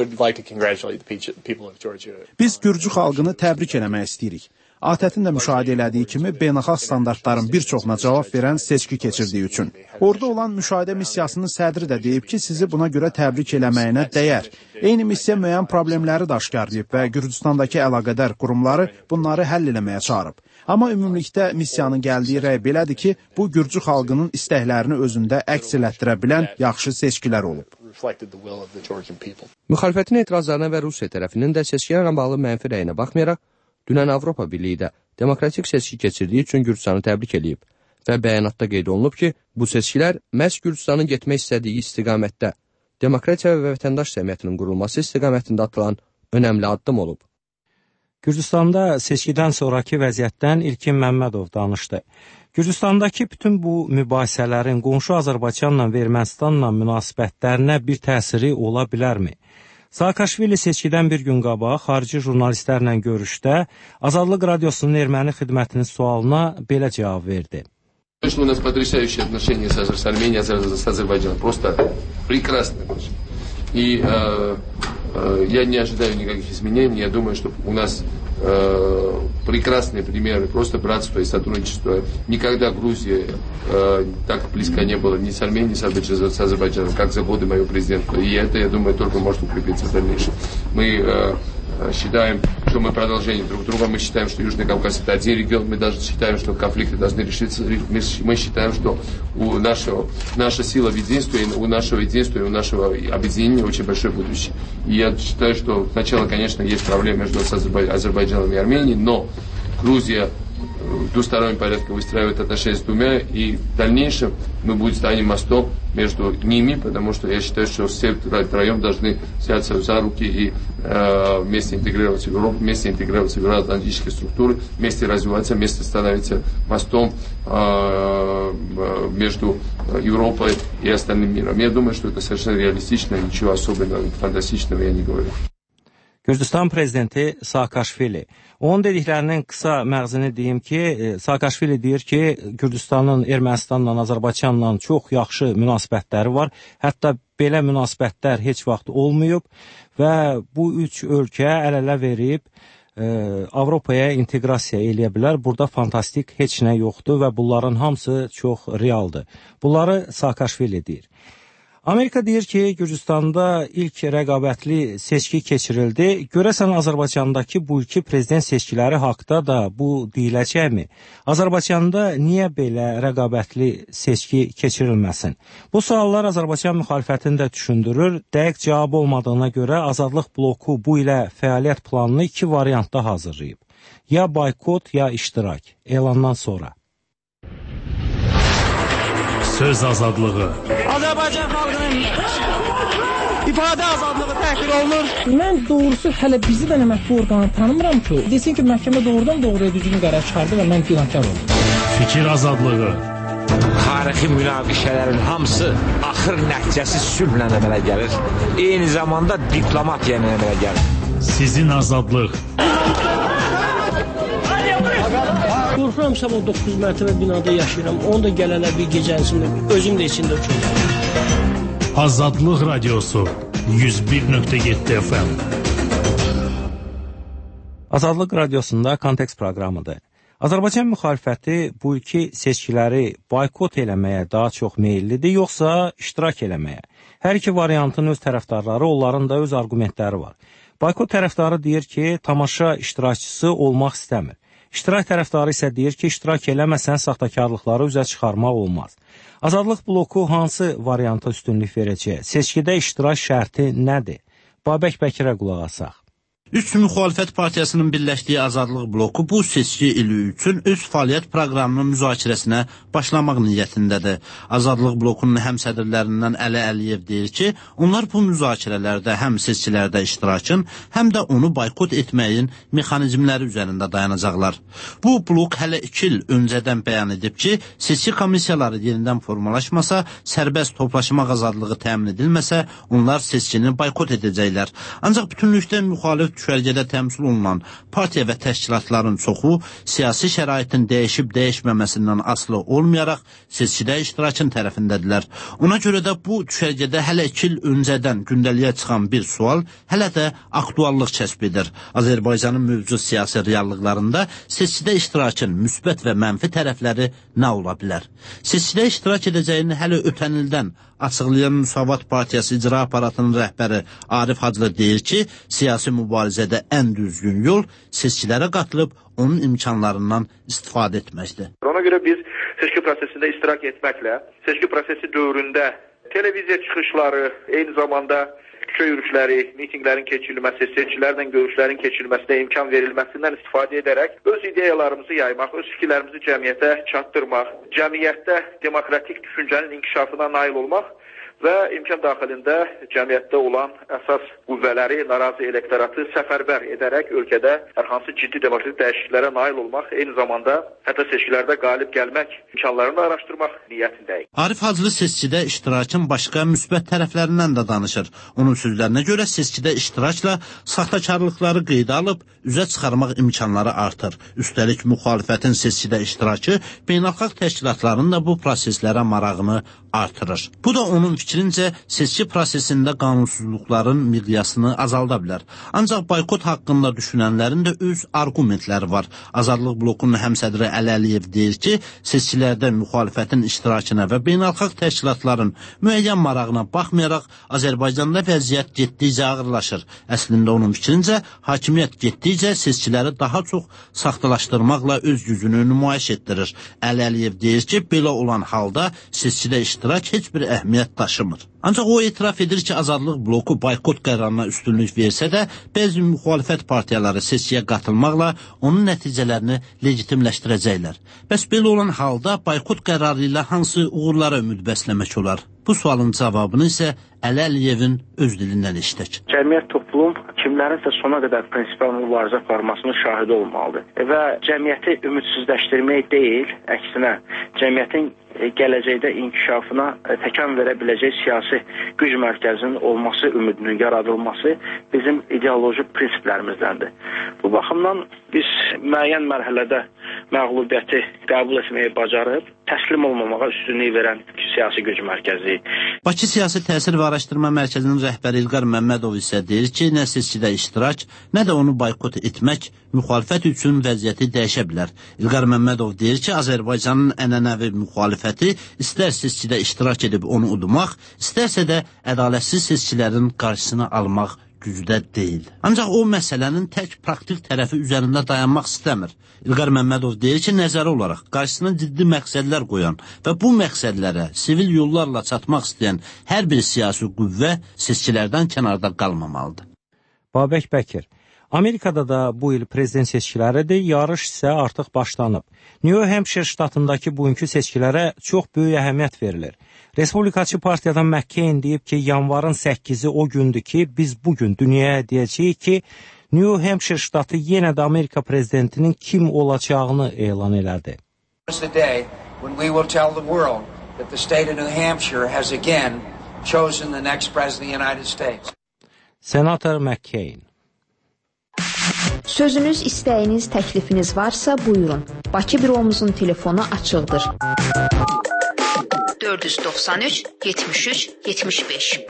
[SPEAKER 5] Biz Gürcü xalqını təbrik eləmək istəyirik. ATƏT-in də müşahidə elədiyi kimi beynəlxalq standartların bir çoxuna cavab verən seçki keçirdiyi üçün. Orada olan müşahidə missiyasının sədri də deyib ki, sizi buna görə təbrik eləməyinə dəyər. Eyni missiya müəyyən problemləri də aşkarlayıb və Gürcüstandakı əlaqədar qurumları bunları həll eləməyə çağırıb. Amma ümumilikdə missiyanın gəldiyi rəy belədir ki, bu Gürcü xalqının istəklərini özündə əks elətdirə bilən yaxşı seçkilər olub.
[SPEAKER 6] Müxalifətin etirazlarına və Rusiya tərəfinin də seçkilərlə bağlı mənfi rəyinə baxmayaraq, dünən Avropa Birliyi də demokratik seçki keçirdiyi üçün Gürcüstanı təbrik edib və bəyanatda qeyd olunub ki, bu seçkilər məhz Gürcüstanın getmək istədiyi istiqamətdə demokratiya və vətəndaş cəmiyyətinin qurulması istiqamətində atılan önəmli addım olub.
[SPEAKER 1] Gürcüstanda seçkidən sonraki vəziyyətdən İlkin Məmmədov danışdı. Gürcüstandakı bütün bu mübahisələrin qonşu Azərbaycanla və Ermənistanla münasibətlərinə bir təsiri ola bilərmi? Saakashvili seçkidən bir gün qabaq xarici jurnalistlərlə görüşdə Azadlıq Radiosunun erməni xidmətinin sualına belə cavab verdi.
[SPEAKER 21] У нас потрясающие отношения с Арменией, с Азербайджаном. Просто прекрасные отношения. И я не ожидаю никаких изменений. Я думаю, что у нас прекрасные примеры просто братства и сотрудничества. Никогда Грузия так близко не была ни с Арменией, ни с Азербайджаном, как за годы моего президентства. И это, я думаю, только может укрепиться в дальнейшем. Мы считаем, что мы продолжение друг друга, мы считаем, что Южный Кавказ это один регион, мы даже считаем, что конфликты должны решиться, мы считаем, что наша сила в единстве, у нашего единства и у нашего объединения очень большое будущее. И я считаю, что сначала, конечно, есть проблемы между Азербайджаном и Арменией, но Грузия в двустороннем порядке выстраивает отношения с двумя, и в дальнейшем мы станем мостом между ними, потому что я считаю, что все втроем должны взяться за руки и вместе интегрироваться в Европу, вместе интегрироваться в евроатлантические структуры, вместе развиваться, вместе становиться мостом между Европой и остальным миром. Я думаю, что это совершенно реалистично, ничего особенного, фантастичного я не говорю.
[SPEAKER 1] Gürcüstan prezidenti Saakashvili. Onun dediklərinin qısa məğzini deyim ki, Saakashvili deyir ki, Gürcüstanın Ermənistanla, Azərbaycanla çox yaxşı münasibətləri var. Hətta belə münasibətlər heç vaxt olmayıb və bu üç ölkə əl-ələ verib Avropaya inteqrasiya eləyə bilər. Burada fantastik heç nə yoxdur və bunların hamısı çox realdır. Bunları Saakashvili deyir. Amerika deyir ki, Gürcüstanda ilk rəqabətli seçki keçirildi. Görəsən Azərbaycandakı bu ilki prezident seçkiləri haqda da bu deyiləcəkmi? Azərbaycanda niyə belə rəqabətli seçki keçirilməsin? Bu suallar Azərbaycan müxalifətini də düşündürür. Dəqiq cavab olmadığına görə Azadlıq bloku bu ilə fəaliyyət planını iki variantda hazırlayıb. Ya boykot, ya iştirak. Elandan sonra.
[SPEAKER 22] Söz azadlığı.
[SPEAKER 3] Azərbaycan xalqının ifadə azadlığı təhqir olunur. Mən doğrusu hələ bizi də məhkəmə orqanı tanımıram ki, desin ki, məhkəmə doğrudan doğruya düzgün qərar çıxardı və mən günahkar oldum.
[SPEAKER 22] Fikir azadlığı.
[SPEAKER 23] Tarixi münaqişələrin hamısı axır nəticəsi sülhlə əmələ gəlir. Eyni zamanda diplomatiya ilə əmələ gəlir.
[SPEAKER 22] Sizin azadlıq.
[SPEAKER 24] Qorxuram, sabah 9 mərtəbə binada yaşayıram. Onu da gələnə bir gecənsində, özüm də içində uçuyorum.
[SPEAKER 22] Azadlıq Radiosu 101.7 FM.
[SPEAKER 1] Azadlıq Radiosunda Kontekst proqramıdır. Azərbaycan müxalifəti bu ilki seçkiləri boykot eləməyə daha çox meyillidir, yoxsa iştirak eləməyə? Hər iki variantın öz tərəfdarları, onların da öz argumentləri var. Boykot tərəfdarı deyir ki, tamaşa iştirakçısı olmaq istəmir. İştirak tərəfdarı isə deyir ki, iştirak eləməsən saxtakarlıqları üzə çıxarmaq olmaz. Azadlıq bloku hansı varianta üstünlük verəcək? Seçkidə iştirak şərti nədir? Babək Bəkirə qulaq asaq.
[SPEAKER 8] Üç müxalifət partiyasının birləşdiyi Azadlıq bloku bu seçki ili üçün öz fəaliyyət proqramının müzakirəsinə başlamaq niyyətindədir. Azadlıq blokunun həmsədrlərindən Əli Əliyev deyir ki, onlar bu müzakirələrdə həm seçkilərdə iştirakın, həm də onu boykot etməyin mexanizmləri üzərində dayanacaqlar. Bu blok hələ 2 il öncədən bəyan edib ki, seçki komissiyaları yenidən formalaşmasa, sərbəst toplaşmaq azadlığı təmin edilməsə, onlar seçkini boykot edəcəklər. Ancaq bütünlükdə müxalif düşərgədə təmsil olunan partiya və təşkilatların çoxu siyasi şəraitin dəyişib-dəyişməməsindən asılı olmayaraq seçkidə iştirakın tərəfindədirlər. Ona görə də bu düşərgədə hələ 2 il öncədən gündəliyə çıxan bir sual hələ də aktuallıq kəsb edir. Azərbaycanın mövcud siyasi reallıqlarında seçkidə iştirakın müsbət və mənfi tərəfləri nə ola bilər? Seçkidə iştirak edəcəyini hələ ötən ildən açıqlayan Müsavat Partiyası icra aparatının rəhbəri Arif Hacılı deyir ki, siyasi mübarizədə ən düzgün yol seçkilərə qatılıb onun imkanlarından istifadə etməkdir.
[SPEAKER 12] Ona görə biz seçki prosesində iştirak etməklə, seçki prosesi dövründə televiziya çıxışları, eyni zamanda küçə yürüşləri, mitinglərin keçirilməsi, seçkilərlə görüşlərin keçirilməsinə imkan verilməsindən istifadə edərək öz ideyalarımızı yaymaq, öz fikirlərimizi cəmiyyətə çatdırmaq, cəmiyyətdə demokratik düşüncənin inkişafına nail olmaq və imkan daxilində cəmiyyətdə olan əsas qüvvələri, narazı elektoratı səfərbər edərək ölkədə hər hansı ciddi demokratik dəyişikliklərə nail olmaq, eyni zamanda hətta seçkilərdə qalib gəlmək imkanlarını araşdırmaq niyyətindəyik.
[SPEAKER 8] Arif Hacılı seçkidə iştirakın başqa müsbət tərəflərindən də danışır. Onun sözlərinə görə seçkidə iştirakla saxtakarlıqları qeydə alıb üzə çıxarmaq imkanları artır. Üstəlik müxalifətin seçkidə iştirakı beynəlxalq təşkilatların da bu proseslərə marağını artırır. Bu da onun fikrincə seçki prosesində qanunsuzluqların miqyasını azalda bilər. Ancaq boykot haqqında düşünənlərin də öz argumentləri var. Azadlıq blokunun həmsədri Əli Əliyev deyir ki, seçkilərdə müxalifətin iştirakına və beynəlxalq təşkilatların müəyyən marağına baxmayaraq Azərbaycanda vəziyyət getdikcə ağırlaşır. Əslində onun fikrincə hakimiyyət getdikcə seçkiləri daha çox saxtalaşdırmaqla öz gücünü nümayiş etdirir. Əli Əliyev deyir ki, belə olan halda seçkidə iştirak heç bir əhəmiyyət daşımır. Ancaq o etiraf edir ki, Azadlıq bloku boykot qərarına üstünlük versə də, bəzi müxalifət partiyaları seçkiyə qatılmaqla onun nəticələrini legitimləşdirəcəklər. Bəs belə olan halda boykot qərarı ilə hansı uğurlara ümid bəsləmək olar? Bu sualın cavabını isə Əli Əliyevin öz dilindən eşitək.
[SPEAKER 13] Cəmiyyət toplum kimlərinsə sona qədər prinsipal mübarizə formasının şahidi olmalıdır və cəmiyyəti ümidsizləşdirmək deyil, əksinə cəmiyyətin gələcəkdə inkişafına təkan verə biləcək siyasi güc mərkəzinin olması ümidinin yaradılması bizim ideoloji prinsiplərimizdəndir. Bu baxımdan biz müəyyən mərhələdə məğlubiyyəti qəbul etməyi bacarıb, təslim olmamağa üstünlük verən siyasi güc mərkəzi.
[SPEAKER 8] Bakı Siyasi Təsir və Araşdırma Mərkəzinin rəhbəri İlqar Məmmədov isə deyir ki, nə seçkidə iştirak, nə də onu boykot etmək müxalifət üçün vəziyyəti dəyişə bilər. İlqar Məmmədov deyir ki, Azərbaycanın ənənəvi müxalifəti istər seçkidə iştirak edib onu udmaq, istərsə də ədalətsiz seçkilərin qarşısını almaq gücdə deyil. Ancaq o məsələnin tək praktik tərəfi üzərində dayanmaq istəmir. İlqar Məmmədov deyir ki, nəzəri olaraq qarşısına ciddi məqsədlər qoyan və bu məqsədlərə sivil yollarla çatmaq istəyən hər bir siyasi qüvvə seçkilərdən kənarda qalmamalıdır.
[SPEAKER 1] Babək Bəkir, Amerikada da bu il prezident seçkiləridir, yarış isə artıq başlanıb. New Hampshire ştatındakı bugünkü seçkilərə çox böyük əhəmiyyət verilir. Respublikaçı partiyadan McCain deyib ki, yanvarın 8-i o gündür ki, biz bugün dünyaya deyəcəyik ki, New Hampshire ştatı yenə də Amerika prezidentinin kim olacağını elan elədi. Senator McCain.
[SPEAKER 7] Sözünüz, istəyiniz, təklifiniz varsa buyurun. Bakı büromuzun telefonu açıqdır.
[SPEAKER 14] 493 73 75.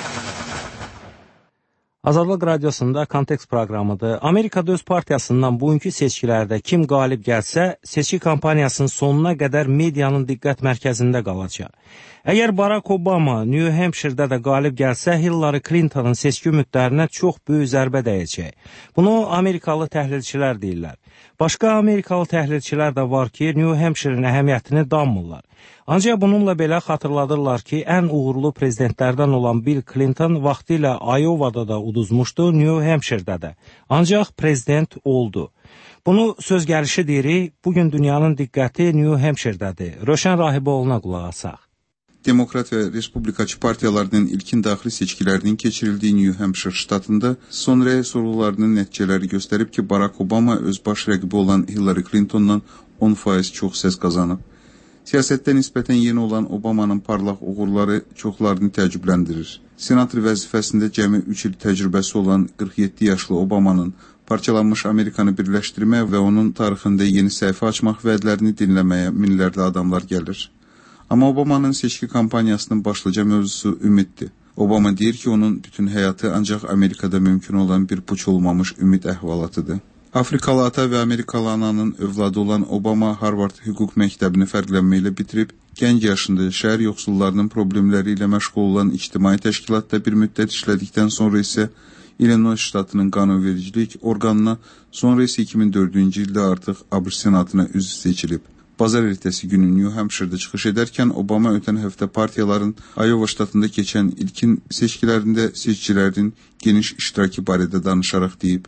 [SPEAKER 1] Azadlıq Radiosunda Kontekst proqramıdır. Amerikada öz partiyasından bugünkü seçkilərdə kim qalib gəlsə, seçki kampaniyasının sonuna qədər medianın diqqət mərkəzində qalacaq. Əgər Barack Obama New Hampshire'də də qalib gəlsə, Hillary Clinton'ın seçki ümidlərinə çox böyük zərbə dəyəcək. Bunu Amerikalı təhlilçilər deyirlər. Başqa Amerikalı təhlilçilər də var ki, New Hampshire'ın əhəmiyyətini danmırlar. Ancaq bununla belə xatırladırlar ki, ən uğurlu prezidentlərdən olan Bill Clinton vaxtilə Iowa'da da uduzmuşdu, New Hampshire'də də. Ancaq prezident oldu. Bunu söz gəlişi deyirik, bugün dünyanın diqqəti New Hampshire'dədir. Röşən Rahiboğlu'na qulaq asaq.
[SPEAKER 15] Demokrat ve Respublikaçı partiyalarının ilkin daxili seçkilərinin keçirildiyi New Hampshire ştatında sonraya sorularının nəticələri göstərib ki, Barack Obama öz baş rəqibi olan Hillary Clinton'dan 10% çox səs qazanıb. Siyasətdə nisbətən yeni olan Obamanın parlaq uğurları çoxlarını təəccübləndirir. Senator vəzifəsində cəmi 3 il təcrübəsi olan 47 yaşlı Obamanın parçalanmış Amerikanı birləşdirmə və onun tarixində yeni səhifə açmaq vədlərini dinləməyə minlərlə adamlar gəlir. Amma Obamanın seçki kampaniyasının başlıca mövzusu ümiddir. Obama deyir ki, onun bütün həyatı ancaq Amerikada mümkün olan bir puç olmamış ümid əhvalatıdır. Afrikalı ata və Amerikalı ananın övladı olan Obama Harvard hüquq məktəbini fərqlənməklə bitirib, gənc yaşında şəhər yoxsullarının problemləri ilə məşğul olan ictimai təşkilatda bir müddət işlədikdən sonra isə Illinois ştatının qanunvericilik orqanına, sonra isə 2004-cü ildə artıq ABŞ senatına üzv seçilib. Bazar ertəsi günü New Hampshire'da çıxış edərkən Obama ötən həftə partiyaların Iowa ştatında keçən ilkin seçkilərində seçicilərin geniş iştirakı barədə danışaraq deyib.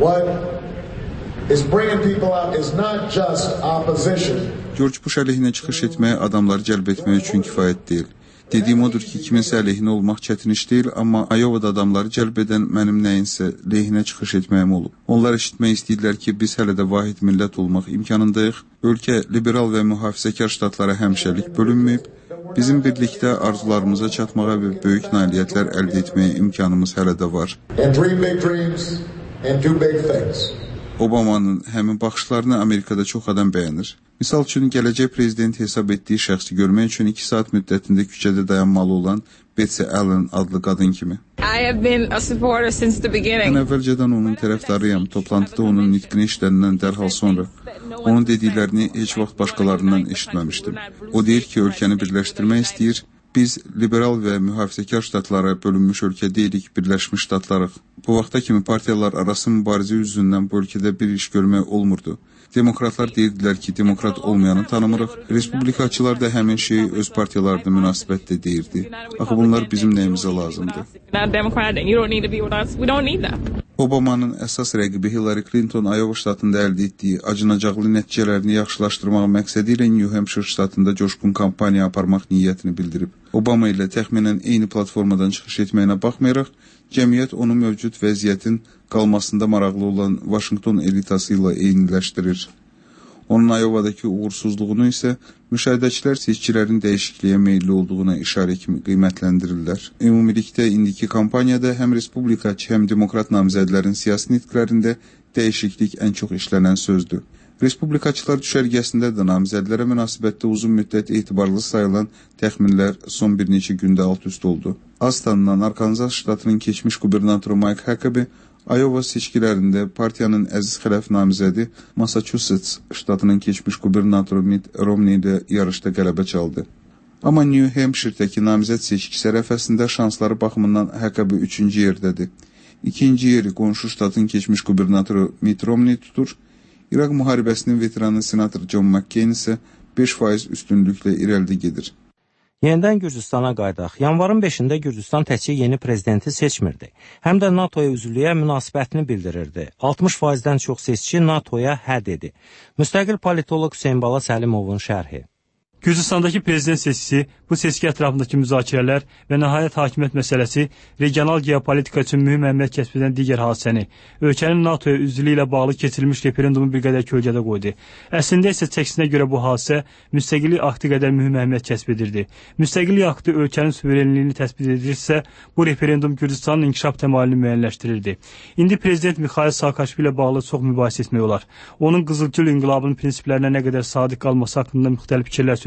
[SPEAKER 15] George Bush əleyhinə çıxış etməyə adamları cəlb etmək üçün kifayət deyil. Dediyim odur ki, kiminsə əleyhinə olmaq çətin iş deyil, amma Iowa'da adamları cəlb edən mənim nəyinsə lehinə çıxış etməyim olub. Onlar eşitmək istəyirlər ki, biz hələ də vahid millət olmaq imkanındayıq. Ölkə liberal və mühafizəkar ştatlara həmişəlik bölünməyib. Bizim birlikdə arzularımıza çatmağa və böyük nailiyyətlər əldə etməyə imkanımız hələ də var. Obamanın həmin baxışlarını Amerikada çox adam bəyənir. Misal üçün, gələcək prezident hesab etdiyi şəxsi görmək üçün 2 saat müddətində küçədə dayanmalı olan Betsy Allen adlı qadın kimi. Mən əvvəlcədən onun tərəfdarıyam. Toplantıda onun nitqini işləndən dərhal sonra. Onun dediklərini heç vaxt başqalarından eşitməmişdim. O deyir ki, ölkəni birləşdirmək istəyir. Biz liberal və mühafizəkar ştatlara bölünmüş ölkə deyilik, birləşmiş ştatlarıq. Bu vaxta kimi partiyalar arası mübarizə üzündən bu ölkədə bir iş görmək olmurdu. Demokratlar deyirdilər ki, demokrat olmayanı tanımırıq. Respublikaçılar da həmin şeyi öz partiyalarına münasibətlə deyirdi. Axı bunlar bizim nəyimizə lazımdır. Obamanın əsas rəqibi Hillary Clinton Iowa ştatında əldə etdiyi acınacaqlı nəticələrini yaxşılaşdırmaq məqsədi ilə New Hampshire ştatında coşqun kampaniya aparmaq niyyətini bildirib. Obama ilə təxminən eyni platformadan çıxış etməyinə baxmayaraq, cəmiyyət onu mövcud vəziyyətin qalmasında maraqlı olan Washington elitası ilə eyniləşdirir. Onun Iowa'dakı uğursuzluğunu isə müşahidəçilər seçicilərin dəyişikliyə meyilli olduğuna işarə kimi qiymətləndirirlər. Ümumilikdə indiki kampaniyada həm respublikaçı, həm demokrat namizədlərin siyasi nitqlərində dəyişiklik ən çox işlənən sözdür. Respublikaçılar düşərgəsində də namizədlərə münasibətdə uzun müddət etibarlı sayılan təxminlər son bir neçə gündə alt-üst oldu. Az tanınan Arkansas ştatının keçmiş qubernatoru Mike Huckabee Iowa seçkilərində partiyanın əziz xələf namizədi Massachusetts ştatının keçmiş qubernatoru Mitt Romney ilə yarışda qələbə çaldı. Amma New Hampshire'dəki namizəd seçkisi ərəfəsində şansları baxımından Huckabee 3-cü yerdədir. 2-ci yeri qonşu ştatın keçmiş qubernatoru Mitt Romney tutur. İraq müharibəsinin veteranı senator John McCain isə 5% üstünlüklə irəlidə gedir.
[SPEAKER 1] Yenidən Gürcüstana qaydaq. Yanvarın 5-də Gürcüstan təkcə yeni prezidenti seçmirdi. Həm də NATO-ya üzvlüyə münasibətini bildirirdi. 60%-dən çox seçici NATO-ya hə dedi. Müstəqil politoloq Hüseyn Bala Səlimovun şərhi.
[SPEAKER 16] Gürcüstandakı prezident seçkisi, bu seçki ətrafındakı müzakirələr və nəhayət hakimiyyət məsələsi regional geopolitika üçün mühüm əhəmiyyət kəsb edən digər hadisəni, ölkənin NATO-ya üzvlüyü ilə bağlı keçirilmiş referendumu bir qədər kölgədə qoydu. Əslində isə çəkisinə görə bu hadisə müstəqillik aktı qədər mühüm əhəmiyyət kəsb edirdi. Müstəqillik aktı ölkənin suverenliyini təsbit edirsə, bu referendum Gürcüstanın inkişaf təmayülünü müəyyənləşdirirdi. İndi prezident Mikhail Saakashvili ilə bağlı çox mübahisə etmək olar. Onun qızılgül inqilabının prinsiplərinə nə qədər sadiq qalması haqqında müxtəlif fikirlər söyləmək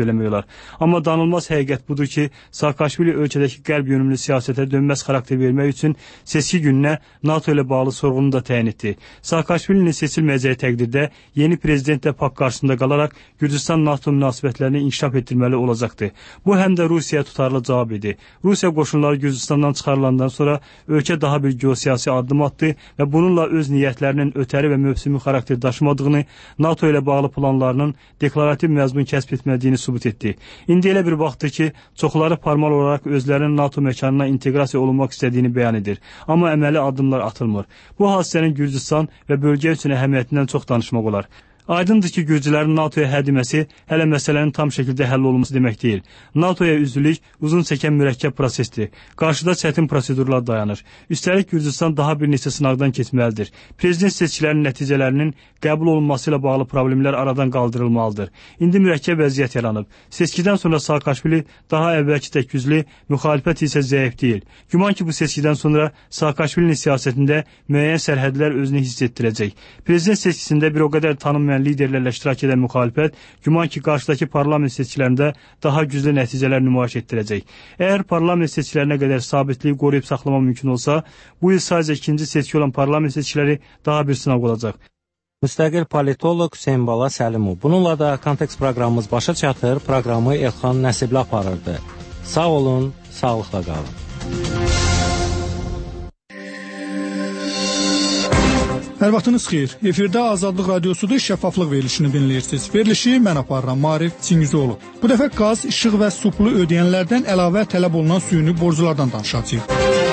[SPEAKER 16] eləmək olar. Amma danılmaz həqiqət budur ki, Saakashvili ölkədəki qərb yönümlü siyasətə dönməz xarakter vermək üçün seçki gününə NATO ilə bağlı sorğunu da təyin etdi. Saakashvilinin seçilməyəcəyi təqdirdə yeni prezident də PAK qarşısında qalaraq Gürcüstan-NATO münasibətlərini inkişaf etdirməli olacaqdı. Bu həm də Rusiyaya tutarlı cavab idi. Rusiya qoşunları Gürcüstandan çıxarılandan sonra ölkə daha bir geosiyasi addım atdı və bununla öz niyyətlərinin ötəri və mövsümi xarakter daşımadığını, NATO ilə bağlı planlarının deklarativ məzmun kəsb etmədiyini sübut etdi. İndi elə bir vaxtdır ki, çoxları formal olaraq özlərinin NATO məkanına inteqrasiya olunmaq istədiyini bəyan edir. Amma əməli addımlar atılmır. Bu hadisənin Gürcüstan və bölgə üçün əhəmiyyətindən çox danışmaq olar. Aydındır ki, Gürcülərin NATOya hə deməsi hələ məsələnin tam şəkildə həll olunması demək deyil. NATOya üzvlük uzun çəkən mürəkkəb prosesdir. Qarşıda çətin prosedurlar dayanır. Üstəlik Gürcüstan daha bir neçə sınaqdan keçməlidir. Prezident seçkilərinin nəticələrinin qəbul olunması ilə bağlı problemlər aradan qaldırılmalıdır. İndi mürəkkəb vəziyyət yaranıb. Seçkidən sonra Saakashvili daha əvvəlki tək güclü, müxalifət isə zəif deyil. Güman ki, bu seçkidən sonra Saakashvilinin siyasətində müəyyən sərhədlər özünü hiss etdirəcək. Prezident seçkisində bir o qədər tanınmayan liderlərlə iştirak edən müxalifət güman ki, qarşıdakı parlament seçkilərində daha güclü nəticələr nümayiş etdirəcək. Əgər parlament seçkilərinə qədər sabitliyi qoruyub saxlama mümkün olsa, bu il sadəcə ikinci seçki olan parlament seçkiləri daha bir sınaq olacaq.
[SPEAKER 1] Müstəqil politoloq Hüseyn Bala Səlimov. Bununla da kontekst proqramımız başa çatır. Proqramı Elxan Nəsibli aparırdı. Sağ olun, sağlıqla qalın.
[SPEAKER 11] Hər vaxtınız xeyir. Efirdə Azadlıq Radiosudur, şəffaflıq verilişini dinləyirsiniz. Verilişi mən aparıram, Maarif Çingizoğlu. Bu dəfə qaz, işıq və su pulu ödəyənlərdən əlavə tələb olunan süni borclardan danışacağıq.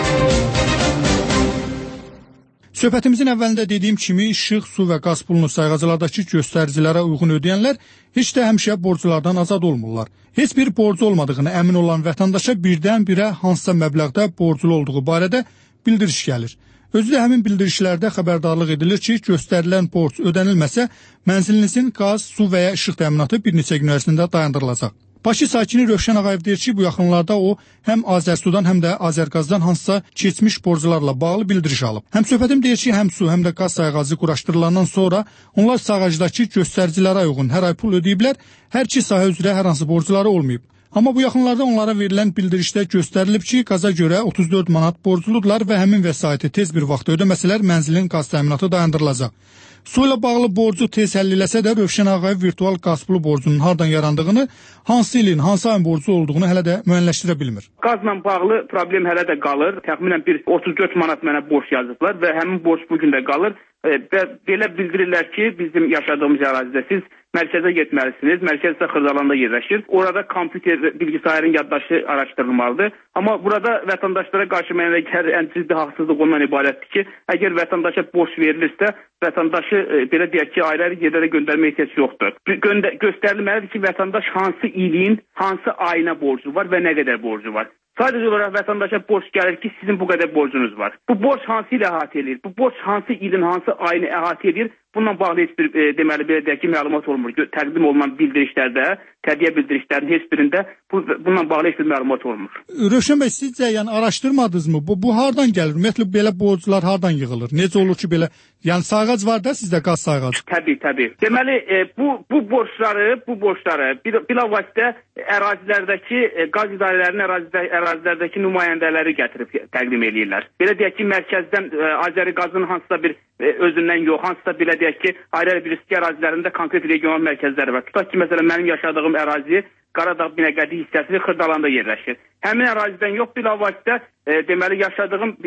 [SPEAKER 11] Söhbətimizin əvvəlində dediyim kimi işıq, su və qaz pulunu sayğacılardakı göstəricilərə uyğun ödəyənlər heç də həmişə borclardan azad olmurlar. Heç bir borcu olmadığını əmin olan vətəndaşa birdən-birə hansısa məbləğdə borclu olduğu barədə bildiriş gəlir. Özü də həmin bildirişlərdə xəbərdarlıq edilir ki, göstərilən borc ödənilməsə, mənzilinizin qaz, su və ya işıq təminatı bir neçə gün ərzində dayandırılacaq. Bakı sakini Rövşən Ağayev deyir ki, bu yaxınlarda o həm Azərsudan, həm də Azərqazdan hansısa keçmiş borclarla bağlı bildiriş alıb. Həm söhbətim deyir ki, həm su, həm də qaz sayğacı quraşdırılandan sonra onlar sayğacdakı göstəricilərə uyğun hər ay pul ödəyiblər, hər iki sahə üzrə hər hansı borcları olmayıb. Amma bu yaxınlarda onlara verilən bildirişdə göstərilib ki, qaza görə 34 manat borcludurlar və həmin vəsaiti tez bir vaxtda ödəməsələr mənzilin qaz təminatı dayandırılacaq. Su ilə bağlı borcu tez həll eləsə də Rövşən Ağayev virtual qaz pulu borcunun hardan yarandığını, hansı ilin, hansı ayın borcu olduğunu hələ də müəyyənləşdirə bilmir.
[SPEAKER 17] Qazla bağlı problem hələ də qalır. Təxminən bir 34 manat mənə borc yazıblar və həmin borc bugün də qalır. Və belə bildirirlər ki, bizim yaşadığımız ərazidə siz mərkəzə getməlisiniz. Mərkəz isə Xırdalanda yerləşir. Orada kompüter, bilgisayarın yaddaşı araşdırılmalıdır. Amma burada vətəndaşlara qarşı mənə ən ciddi haqsızlıq ondan ibarətdir ki, əgər vətəndaşa borc verilirsə, vətəndaşı belə deyək ki, ayrı-ayrı yerlərə göndərmə ehtiyac yoxdur. Göstərilməlidir ki, vətəndaş hansı ilin, hansı ayına borcu var və nə qədər borcu var. Sadəcə olaraq vətəndaşa borc gəlir ki, sizin bu qədər borcunuz var. Bu borc hansı ilə əhatə edir? Bu borc hansı ilin, hansı ayını əhatə edir? Bununla bağlı heç bir deməli belə deyək ki, məlumat olmur. Təqdim olunan bildirişlərdə, tədqiq bildirişlərinin heç birində bununla bağlı heç bir məlumat olmur.
[SPEAKER 11] Rövşən bəy, sizcə yəni araşdırmadınızmı? Bu hardan gəlir? Ümumiyyətlə belə borclar hardan yığılır? Necə olur ki, belə yəni sayğac var da sizdə, qaz sayğacı?
[SPEAKER 17] Təbii. Deməli bu borcları bilavasitə ərazilərdəki qaz idarələrinin ərazilərdəki nümayəndələri gətirib təqdim edirlər. Belə deyək ki, mərkəzdən Azərqazın hansısa bir özündən yox, hansısa belə deyək ki, ayrı bir riskli ərazilərində konkret regional mərkəzləri var. Tutaq ki, məsələn, mənim yaşadığım ərazi Qaradağ Binəqədi hissəsi Xırdalanda yerləşir. Həmin ərazidən yox, bilavasitə deməli yaşadığım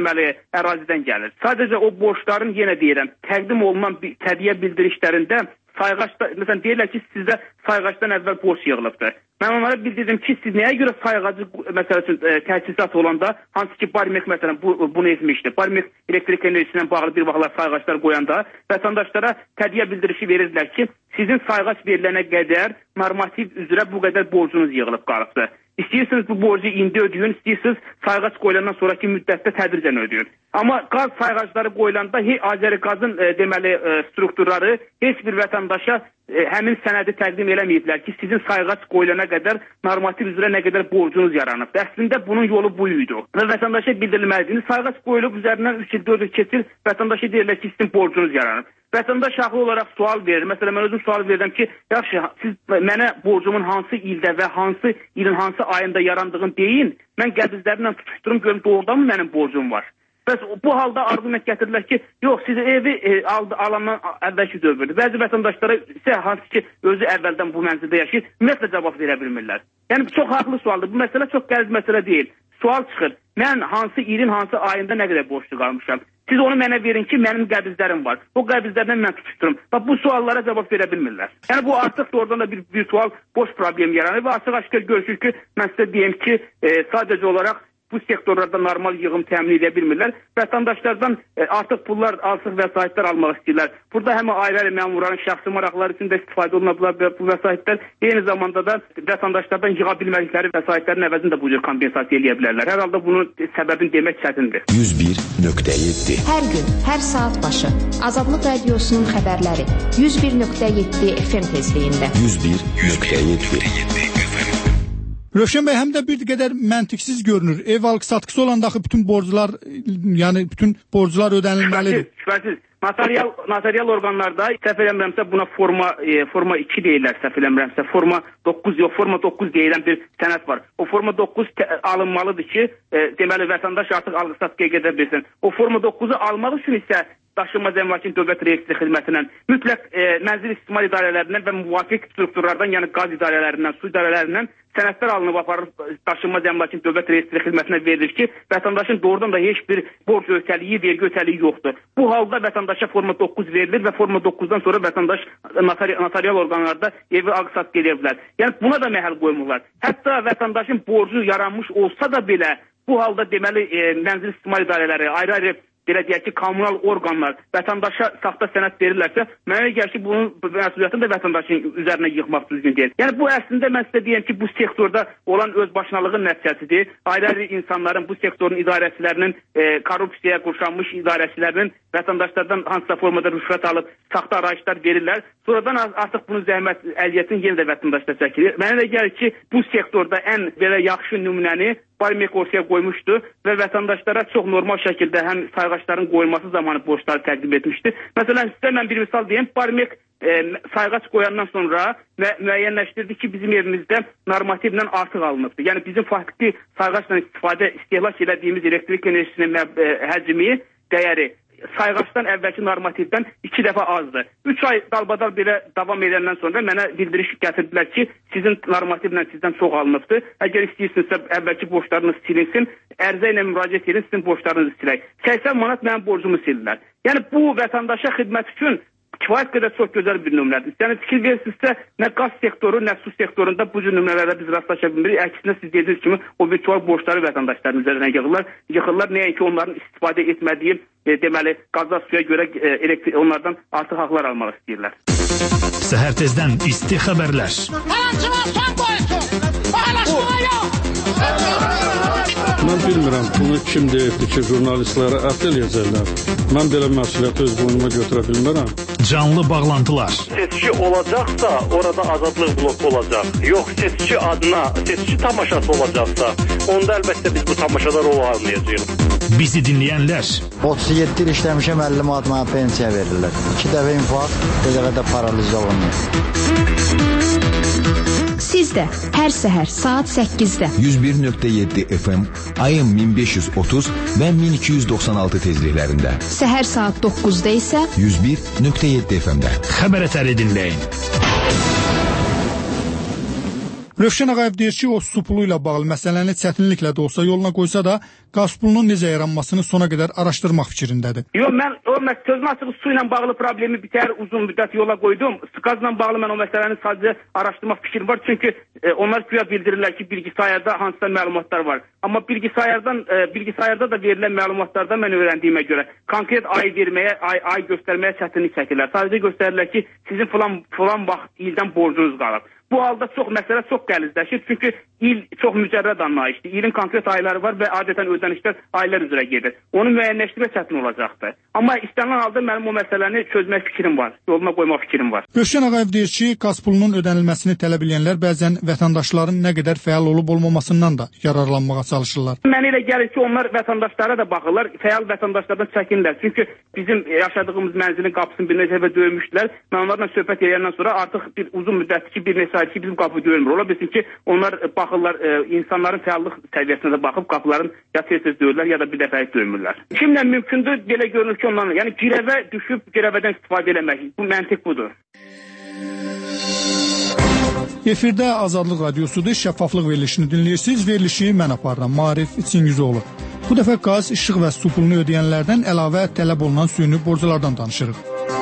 [SPEAKER 17] ərazidən gəlir. Sadəcə o borcların yenə deyirəm, təqdim olunan tədqiq bildirişlərində sayğacda, məsələn deyirlər ki, sizdə sayğacdan əvvəl borc yığılıbdır. Mən onlara bildirdim ki, siz nəyə görə sayğacı məsələn təsisat olanda, hansı ki Barmek məsələn bunu etmişdi. Barmek elektrik enerjisindən bağlı bir vaxtlar sayğaclar qoyanda vətəndaşlara tədqiq bildirişi verirdilər ki, sizin sayğac verilənə qədər normativ üzrə bu qədər borcunuz yığılıb qalıbdır. İstəyirsiniz bu borcu indi ödəyin, istəyirsiniz sayğac qoyulandan sonraki müddətdə tədricən ödəyin. Amma qaz sayğacları qoyulanda Azərqazın deməli strukturları heç bir vətəndaşa həmin sənədi təqdim eləməyiblər ki, sizin sayğac qoyulana qədər normativ üzrə nə qədər borcunuz yaranıb. Əslində bunun yolu bu idi. Və vətəndaşa bildirilməlidir. Sayğac qoyulub üzərindən 3 il, 4 il keçir, vətəndaşa deyirlər ki, sizin borcunuz yaranıb. Vətəndaş haqlı olaraq sual verir. Məsələn, mən özüm sual verirəm ki, yaxşı, siz mənə borcumun hansı ildə və hansı ilin hansı ayında yarandığını deyin, mən qəbizlərimlə tutuşdurum, görüm doğrudan mı mənim borcum var? Bəs bu halda argument gətirirlər ki, yox, siz evi alandan əvvəlki dövrdür. Bəzi vətəndaşlara isə hansı ki, özü əvvəldən bu mənzildə yaşayır, ümumiyyətlə cavab verə bilmirlər. Yəni, çox haqlı sualdır. Bu məsələ çox qəliz məsələ deyil. Sual çıxır, mən hansı ilin hansı ayında nə qədər borçlu qalmışam? Siz onu mənə verin ki, mənim qəbizlərim var. O qəbizlərdən mən tutuşdurum. Bax, bu suallara cavab verə bilmirlər. Yəni, bu artıq doğrudan da bir virtual boş problem yaranır və açıq aşkar görüşür ki, mən sizə deyim ki, sadəcə olaraq bu sektorlarda normal yığım təmin edə bilmirlər. Vətəndaşlardan artıq pullar, artıq vəsaitlər almaq istəyirlər. Burada həm ailə məmurların şəxsi maraqları üçün də istifadə olunablar bu vəsaitlər. Eyni zamanda da vətəndaşlardan yığa bilmədikləri vəsaitlərin əvəzində bu cür kompensasiya eləyə bilərlər. Hər halda bunun səbəbini demək çətindir.
[SPEAKER 10] 101.7
[SPEAKER 7] Hər gün, hər saat başı Azadlıq Radiosunun xəbərləri 101.7 FM tezliyində.
[SPEAKER 10] 101.7
[SPEAKER 11] Rövşən bəy, həm də bir qədər məntiqsiz görünür. Ev alqı-satqısı olanda bütün borclar, yəni bütün borclar ödənilməlidir.
[SPEAKER 17] Şübhəsiz. Notarial orqanlarda səhv eləmirəmsə buna forma 2 deyirlər, səhv eləmirəmsə. Forma 9 yox, forma 9 deyilən bir sənəd var. O forma 9 alınmalıdır ki, deməli vətəndaş artıq alqı-satqıya gedə bilsin. O forma 9-u almaq üçün isə Daşınmaz Əmlakın Dövlət Reyestri Xidmətindən mütləq mənzil istismar idarələrindən və müvafiq strukturlardan, yəni qaz idarələrindən, su idarələrindən sənədlər alınıb aparılıb Daşınmaz Əmlakın Dövlət Reyestri Xidmətinə verilir ki, vətəndaşın doğrudan da heç bir borc ötəliyi, vergi ötəliyi yoxdur. Bu halda vətəndaşa forma 9 verilir və forma 9-dan sonra vətəndaş notarial orqanlarda evi alqı-satqı edə bilər. Yəni buna da məhəl qoymurlar. Hətta vətəndaşın borcu yaranmış olsa da belə bu halda deməli mənzil istismar idarələri, ayrı-ayrı belə deyək ki, kommunal orqanlar vətəndaşa saxta sənəd verirlərsə, mənə gəlir ki, bunun məsuliyyətini də vətəndaşın üzərinə yıxmaq düzgün deyil. Yəni, bu əslində mən sizə deyəm ki, bu sektorda olan özbaşınalığın nəticəsidir. Ayrı-ayrı insanların, bu sektorun idarəçilərinin, korrupsiyaya qurşanmış idarəçilərinin vətəndaşlardan hansısa formada rüşvət alıb, saxta arayışlar verirlər. Sonradan artıq bunun zəhmət əliyyətini yenə də vətəndaşlar çəkilir. Mənə də gəlir ki, bu sektorda ən belə yaxşı nümunəni Barimek ortaya qoymuşdu və vətəndaşlara çox normal şəkildə həm sayğaçların qoyulması zamanı borçları təqdim etmişdi. Məsələn, sizə mən bir misal deyim. Barimek sayğaç qoyandan sonra müəyyənləşdirdi ki, bizim evimizdə normativlə artıq alınıbdır. Yəni, bizim faktiki sayğaçla istehlak elədiyimiz elektrik enerjisinin həcmi, dəyəri sayğaçdan əvvəlki normativdən 2 dəfə azdır. 3 ay dalbadal belə davam edəndən sonra mənə bildiriş gətirdilər ki, sizin normativlə sizdən çox alınıbdır. Əgər istəyirsinizsə əvvəlki borçlarınız silinsin, ərizə ilə müraciət edin, sizin borçlarınızı silək. 80 manat mənim borcumu sildirlər. Yəni bu vətəndaşa xidmət üçün kifayət qədər çox gözəl bir nümunədir. Yəni fikir verirsinizsə, nə qaz sektoru, nə su sektorunda bu cür nümunələrdə biz rastlaşa bilmirik. Əksinə siz dediyiniz kimi o virtual borçları vətəndaşların üzərinə yıxırlar. Nəinki onların istifadə etmədiyi, deməli, qazda suya görə onlardan artıq haqlar almaq istəyirlər.
[SPEAKER 22] Səhər tezdən isti xəbərlər.
[SPEAKER 2] Mən bilmirəm, bunu kim deyibdir ki, jurnalistlərə ət eləyəcəklər. Mən belə məsuliyyəti öz boynuma götürə bilmərəm.
[SPEAKER 22] Canlı bağlantılar.
[SPEAKER 18] Seçki olacaqsa, orada azadlıq bloku olacaq. Yox, seçki adına, seçki tamaşası olacaqsa, onda əlbəttə biz bu tamaşada rol almayacağıq.
[SPEAKER 22] Bizi dinləyənlər.
[SPEAKER 19] 37 il işləmişəm, 50 manat mənə pensiya verirlər. 2 dəfə infarkt, bir dəfə də paraliza olunur.
[SPEAKER 7] Siz də hər səhər saat 8-də
[SPEAKER 10] 101.7 FM, ayın 1530 və 1296 tezliklərində.
[SPEAKER 7] Səhər saat 9-da isə
[SPEAKER 10] 101.7 FM-də.
[SPEAKER 22] Xəbər ətəri dinləyin.
[SPEAKER 11] Rövşən Ağayev deyir ki, o su pulu ilə bağlı məsələni çətinliklə də olsa yoluna qoysa da, qaz pulunun necə yaranmasını sona qədər araşdırmaq fikrindədir.
[SPEAKER 17] Yox, mən sözün açığı su ilə bağlı problemi bitər uzun müddət yola qoydum. Qazla bağlı mən o məsələni sadəcə araşdırmaq fikrim var. Çünki onlar güya bildirirlər ki, bilgisayarda hansısa məlumatlar var. Amma bilgisayarda da verilən məlumatlardan mən öyrəndiyimə görə konkret ay verməyə, ay göstərməyə çətinlik çəkirlər. Sadəcə göstərirlər ki, sizin filan vaxt ildən borcunuz qalıb. Bu halda məsələ çox qəlizləşir. Çünki il çox mücərrəd anlayışdır. İlin konkret ayları var və adətən ödənişlər aylar üzrə gedir. Onu müəyyənləşdirmək çətin olacaqdır. Amma istənilən halda mənim o məsələni çözmək fikrim var. Yoluna qoymaq fikrim var.
[SPEAKER 11] Rövşən Ağayev deyir ki, qaz pulunun ödənilməsini tələb edənlər bəzən vətəndaşların nə qədər fəal olub olmamasından da yararlanmağa çalışırlar.
[SPEAKER 17] Mənə elə gəlir ki, onlar vətəndaşlara da baxırlar, fəal vətəndaşlardan çəkinirlər. Çünki bizim yaşadığımız mənzilin qapısını bir neçə dəfə döymüşdülər. Mən onlarla söhbət edəndən sonra artıq bir uzun müddətdir ki, bir neçə ay ki, bizim qapı döyülmür. Ola bilsin ki, onlar baxırlar, insanların fəallıq səviyyəsinə də baxıb qapıların ya tez-tez döyürlər, ya da bir dəfəlik döymürlər. Kimlə mümkündür, belə görünür ki, onlarla, yəni girəvə düşüb, girəvədən istifadə eləmək. Bu məntiq budur.
[SPEAKER 11] Efirdə Azadlıq Radiosudur, şəffaflıq verilişini dinləyirsiniz. Verilişi mən aparıram, Maarif Çingizoğlu. Bu dəfə qaz, işıq və su pulunu ödəyənlərdən əlavə tələb olunan süni borclardan danışırıq.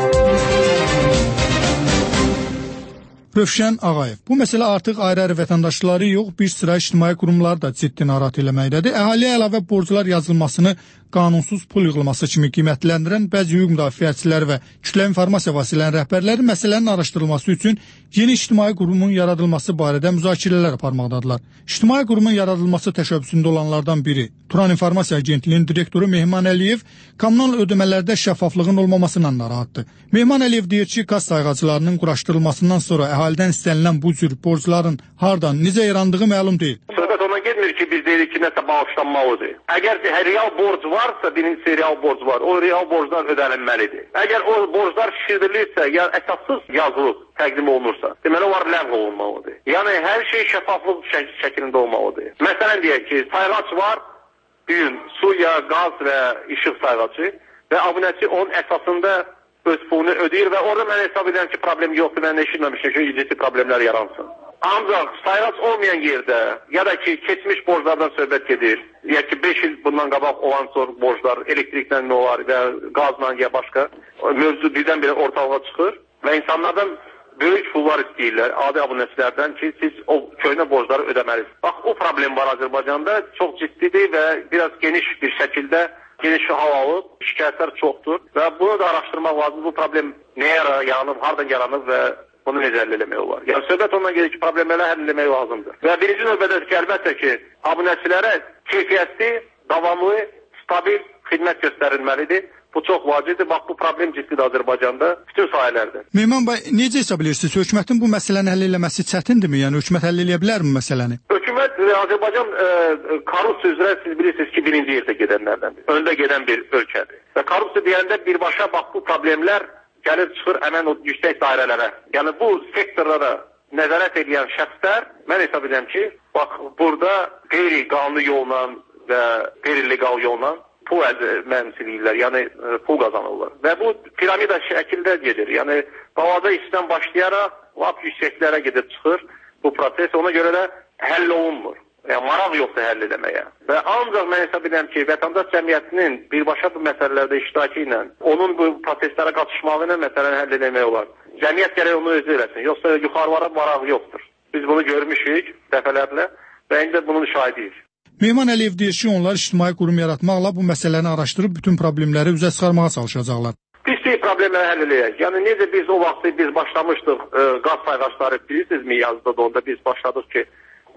[SPEAKER 11] Rövşən Ağayev. Bu məsələ artıq ayrı-ayrı vətəndaşları yox, bir sıra ictimai qurumları da ciddi narahat eləməkdədir. Əhaliyə əlavə borclar yazılmasını qanunsuz pul yığılması kimi qiymətləndirən bəzi hüquq müdafiəçiləri və kütləvi informasiya vasitələrinin rəhbərləri məsələnin araşdırılması üçün yeni ictimai qurumun yaradılması barədə müzakirələr aparmaqdadılar. İctimai qurumun yaradılması təşəbbüsündə olanlardan biri, Turan İnformasiya Agentliyinin direktoru Mehman Əliyev, kommunal ödəmələrdə şəffaflığın olmamasından narahatdır. Mehman Əliyev deyir ki, qaz sayğacılarının quraşdırılmasından sonra əhalidən istənilən bu cür borcların hardan, necə yarandığı məlum deyil.
[SPEAKER 18] Söhbət ona getmir ki, biz deyirik ki, nəsə bağışlanmalıdır. Əgər real borc varsa, birincisi real borc var, o real borclar ödənilməlidir. Əgər o borclar şişirdilirsə, ya əsassız yazılıb təqdim olunursa, deməli onlar ləğv olunmalıdır. Yəni hər şey şəffaflıq şəklində olmalıdır. Məsələn deyək ki, sayğac var, bir gün su, ya qaz və işıq sayğacı və abunəçi onun əsasında öz pulunu ödəyir və orada mən hesab edirəm ki, problem yoxdur, mən eşitməmişim ki, ciddi problemlər yaransın. Ancaq sayğac olmayan yerdə ya da ki, keçmiş borclardan söhbət gedir, ya ki 5 il bundan qabaq olan borclar, elektriklə nə olar və qazla ya başqa mövzu birdən-birə ortalığa çıxır və insanlardan böyük pullar istəyirlər, adi abunəçilərdən ki, siz o köhnə borcları ödəməlisiniz. Bax, o problem var Azərbaycanda, çox ciddidir və biraz geniş bir şəkildə geniş hal alıb, şikayətlər çoxdur və bunu da araşdırmaq lazım. Bu problem nəyə yaranıb, hardan yaranıb və bunu necə həll eləmək olar. Yəni, söhbət ondan gedir ki, problemləri həll eləmək lazımdır. Və birinci növbədə ki, əlbəttə ki, abunəçilərə keyfiyyətli, davamlı, stabil xidmət göstərilməlidir. Bu çox vacibdir. Bax, bu problem ciddidir Azərbaycanda, bütün sahələrdə.
[SPEAKER 11] Mehman bəy, necə hesab edirsiniz? Hökumətin bu məsələni həll eləməsi çətindirmi? Yəni, hökumət həll eləyə bilər mi məsələni?
[SPEAKER 18] Hökumət Azərbaycan korrupsiya üzrə siz bilirsiniz ki, birinci yerdə gedənlərdəndir. Öndə gedən bir ölkədir. Və korrupsiya deyəndə birbaşa bax, bu problemlər gəlir çıxır həmən o yüksək dairələrə. Yəni, bu sektorlara nəzarət edən şəxslər, mən hesab edirəm ki, bax, burada qeyri-qanuni yolla və qeyri-legal yolla pul mənsiliyirlər, yəni pul qazanırlar. Və bu piramida şəkildə gedir. Yəni, davada işdən başlayaraq lap yüksəklərə gedib çıxır bu proses. Ona görə də həll olunmur. Yəni, maraq yoxdur həll edəməyə. Və ancaq mən hesab edirəm ki, vətəndaş cəmiyyətinin birbaşa bu məsələlərdə iştirakı ilə, onun bu proseslərə qatışmağı ilə məsələni həll edəmək olar. Cəmiyyət gərək onu özü eləsin. Yoxsa yuxarılara maraq yoxdur. Biz bunu görmüşük dəfələrlə və indi bunun şahidiyik.
[SPEAKER 11] Mehman Əliyev deyir ki, onlar ictimai qurum yaratmaqla bu məsələni araşdırıb bütün problemləri üzə çıxarmağa çalışacaqlar.
[SPEAKER 18] Biz problemləri həll eləyək. Yəni, necə biz o vaxtı biz başlamışdıq qaz sayğacları, bilirsinizmi, yazıda da onda biz başladıq ki,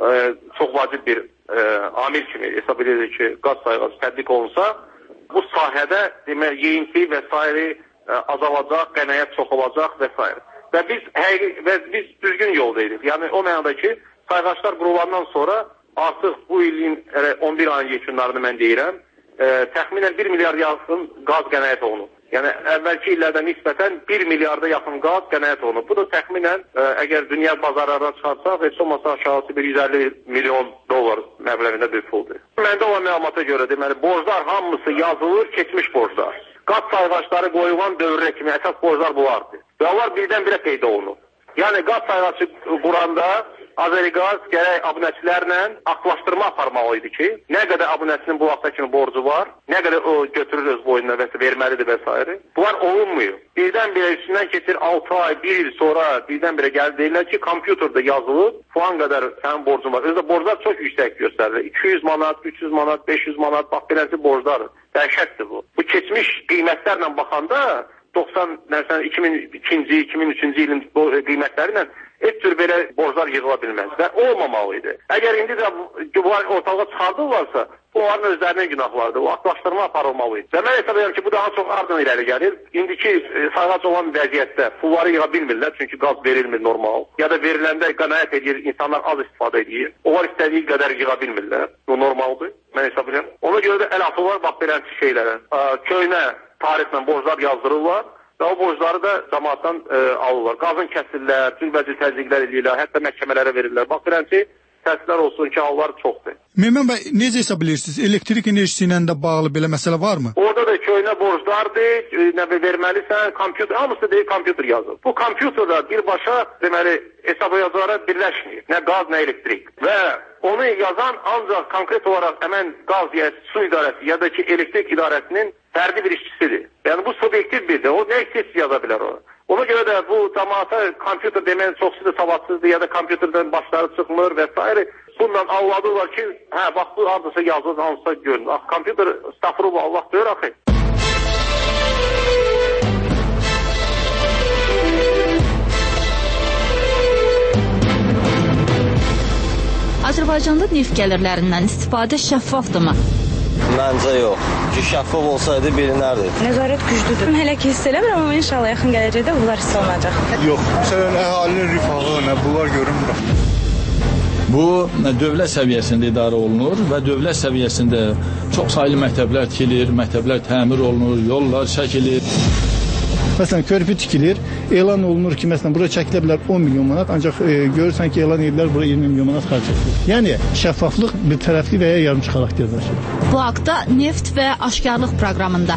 [SPEAKER 18] çox vacib bir amil kimi hesab edirik ki, qaz sayğacı tətbiq olunsa, bu sahədə demək, yeyinti və s. azalacaq, qənaət çox olacaq və s. Və biz düzgün yoldayıq. Yəni, o mənada ki, sayğaclar qurulandan sonra artıq bu ilin 11 ayın yekunlarını mən deyirəm, təxminən 1 milyar yaxın qaz qənaət olunub. Yəni, əvvəlki illərdən nisbətən 1 milyarda yaxın qaz qənaət olunub. Bu da təxminən, əgər dünya bazarlarına çıxarsaq, heç olmasa aşağısı bir 150 milyon dollar məbləğində bir puldur. Məndə olan məlumata görə deməli, borclar hamısı yazılır, keçmiş borclar. Qaz sayğacları qoyulan dövrə kimi əsas borclar bunlardır. Və onlar birdən-birə qeyd olunub. Yəni, qaz sayğacı quranda Azəriqaz gərək abunəçilərlə aklaşdırma aparmalıydı ki, nə qədər abunəçinin bu vaxta kimi borcu var, nə qədər o götürür öz boyundan və verməlidir və s. Bunlar olunmuyor. Birdən-birə üstündən keçir 6 ay, 1 il sonra birdən-birə gəldi deyirlər ki, kompüterdə yazılıb, falan qədər sənin borcun var. Özdə borclar çox yüksək göstərilir. 200 manat, 300 manat, 500 manat, bax beləsi borclar. Dəhşətdir bu. Bu keçmiş qiymətlərlə baxanda 2002-ci, 2003-cü ilin qiymətləri ilə heç cür belə borclar yığıla bilməz və olmamalıydı. Əgər indi də bu ortalığa çıxardırlarsa, bu onların özlərinin günahlarıdır. O aklaşdırma aparılmalıydı. Və mən hesab edirəm ki, bu daha çox ardın irəli gəlir. İndiki sayğac olan vəziyyətdə pulları yığa bilmirlər, çünki qaz verilmir normal. Ya da veriləndə qənaət edir, insanlar az istifadə edir. Onlar istədiyi qədər yığa bilmirlər. Bu normaldır, mən hesab edirəm. Ona görə də əl atırlar, bax belə şeylərə. Köynə tarixlə borclar yazdırırlar. Və o borcları da cəmaatdan alırlar. Qazın kəsirlər, cürbəcür təzyiqlər edirlər, hətta məhkəmələrə verirlər. Bax, bilən ki, təəssüflər olsun ki, hallar çoxdur.
[SPEAKER 11] Mehman bəy, necə hesab edirsiniz? Elektrik enerjisi ilə də bağlı belə məsələ varmı?
[SPEAKER 18] Orada da köynə borclardır, verməlisən, kompüter, hamısı deyil, kompüter yazır. Bu kompüterdə birbaşa, deməli, hesablayıcılara birləşmir. Nə qaz, nə elektrik. Və onu yazan ancaq konkret olaraq həmən qaz, ya su idarəsi, ya da ki, elektrik idarəsinin fərdi bir işçisidir. Yəni, bu subyektiv birdir. O nə istəyirsə yaza bilər o. Ona görə də bu cəmaata kompüter deməyin çoxsudur, savadsızdır, ya da kompüterdən başları çıxmır və s. Bundan anladırlar ki, hə, bax, bu hansısa yazılır, hansısa görünür. Kompüter, stafırı Allah deyir, axı.
[SPEAKER 4] Azərbaycanda neft gəlirlərindən istifadə şəffafdırmı?
[SPEAKER 5] Məncə yox. Ki, şəffaf olsaydı bilinərdi.
[SPEAKER 9] Nəzarət güclüdür. Hələ ki hiss eləmirəm, amma inşallah yaxın gələcəkdə bunlar hiss olunacaq.
[SPEAKER 20] Yox, məsələn, əhalinin rifahı, bunlar görünmür.
[SPEAKER 25] Bu, dövlət səviyyəsində idarə olunur və dövlət səviyyəsində çox saylı məktəblər tikilir, məktəblər təmir olunur, yollar çəkilir.
[SPEAKER 20] Məsələn, körpü tikilir, elan olunur ki, məsələn, bura çəkilə bilər 10 milyon manat, ancaq görürsən ki, elan edirlər, bura 20 milyon manat xərc edilir. Yəni, şəffaflıq bir tərəfli və ya yarımçı xarakterdir.
[SPEAKER 4] Bu haqda Neft və Aşkarlıq proqramında.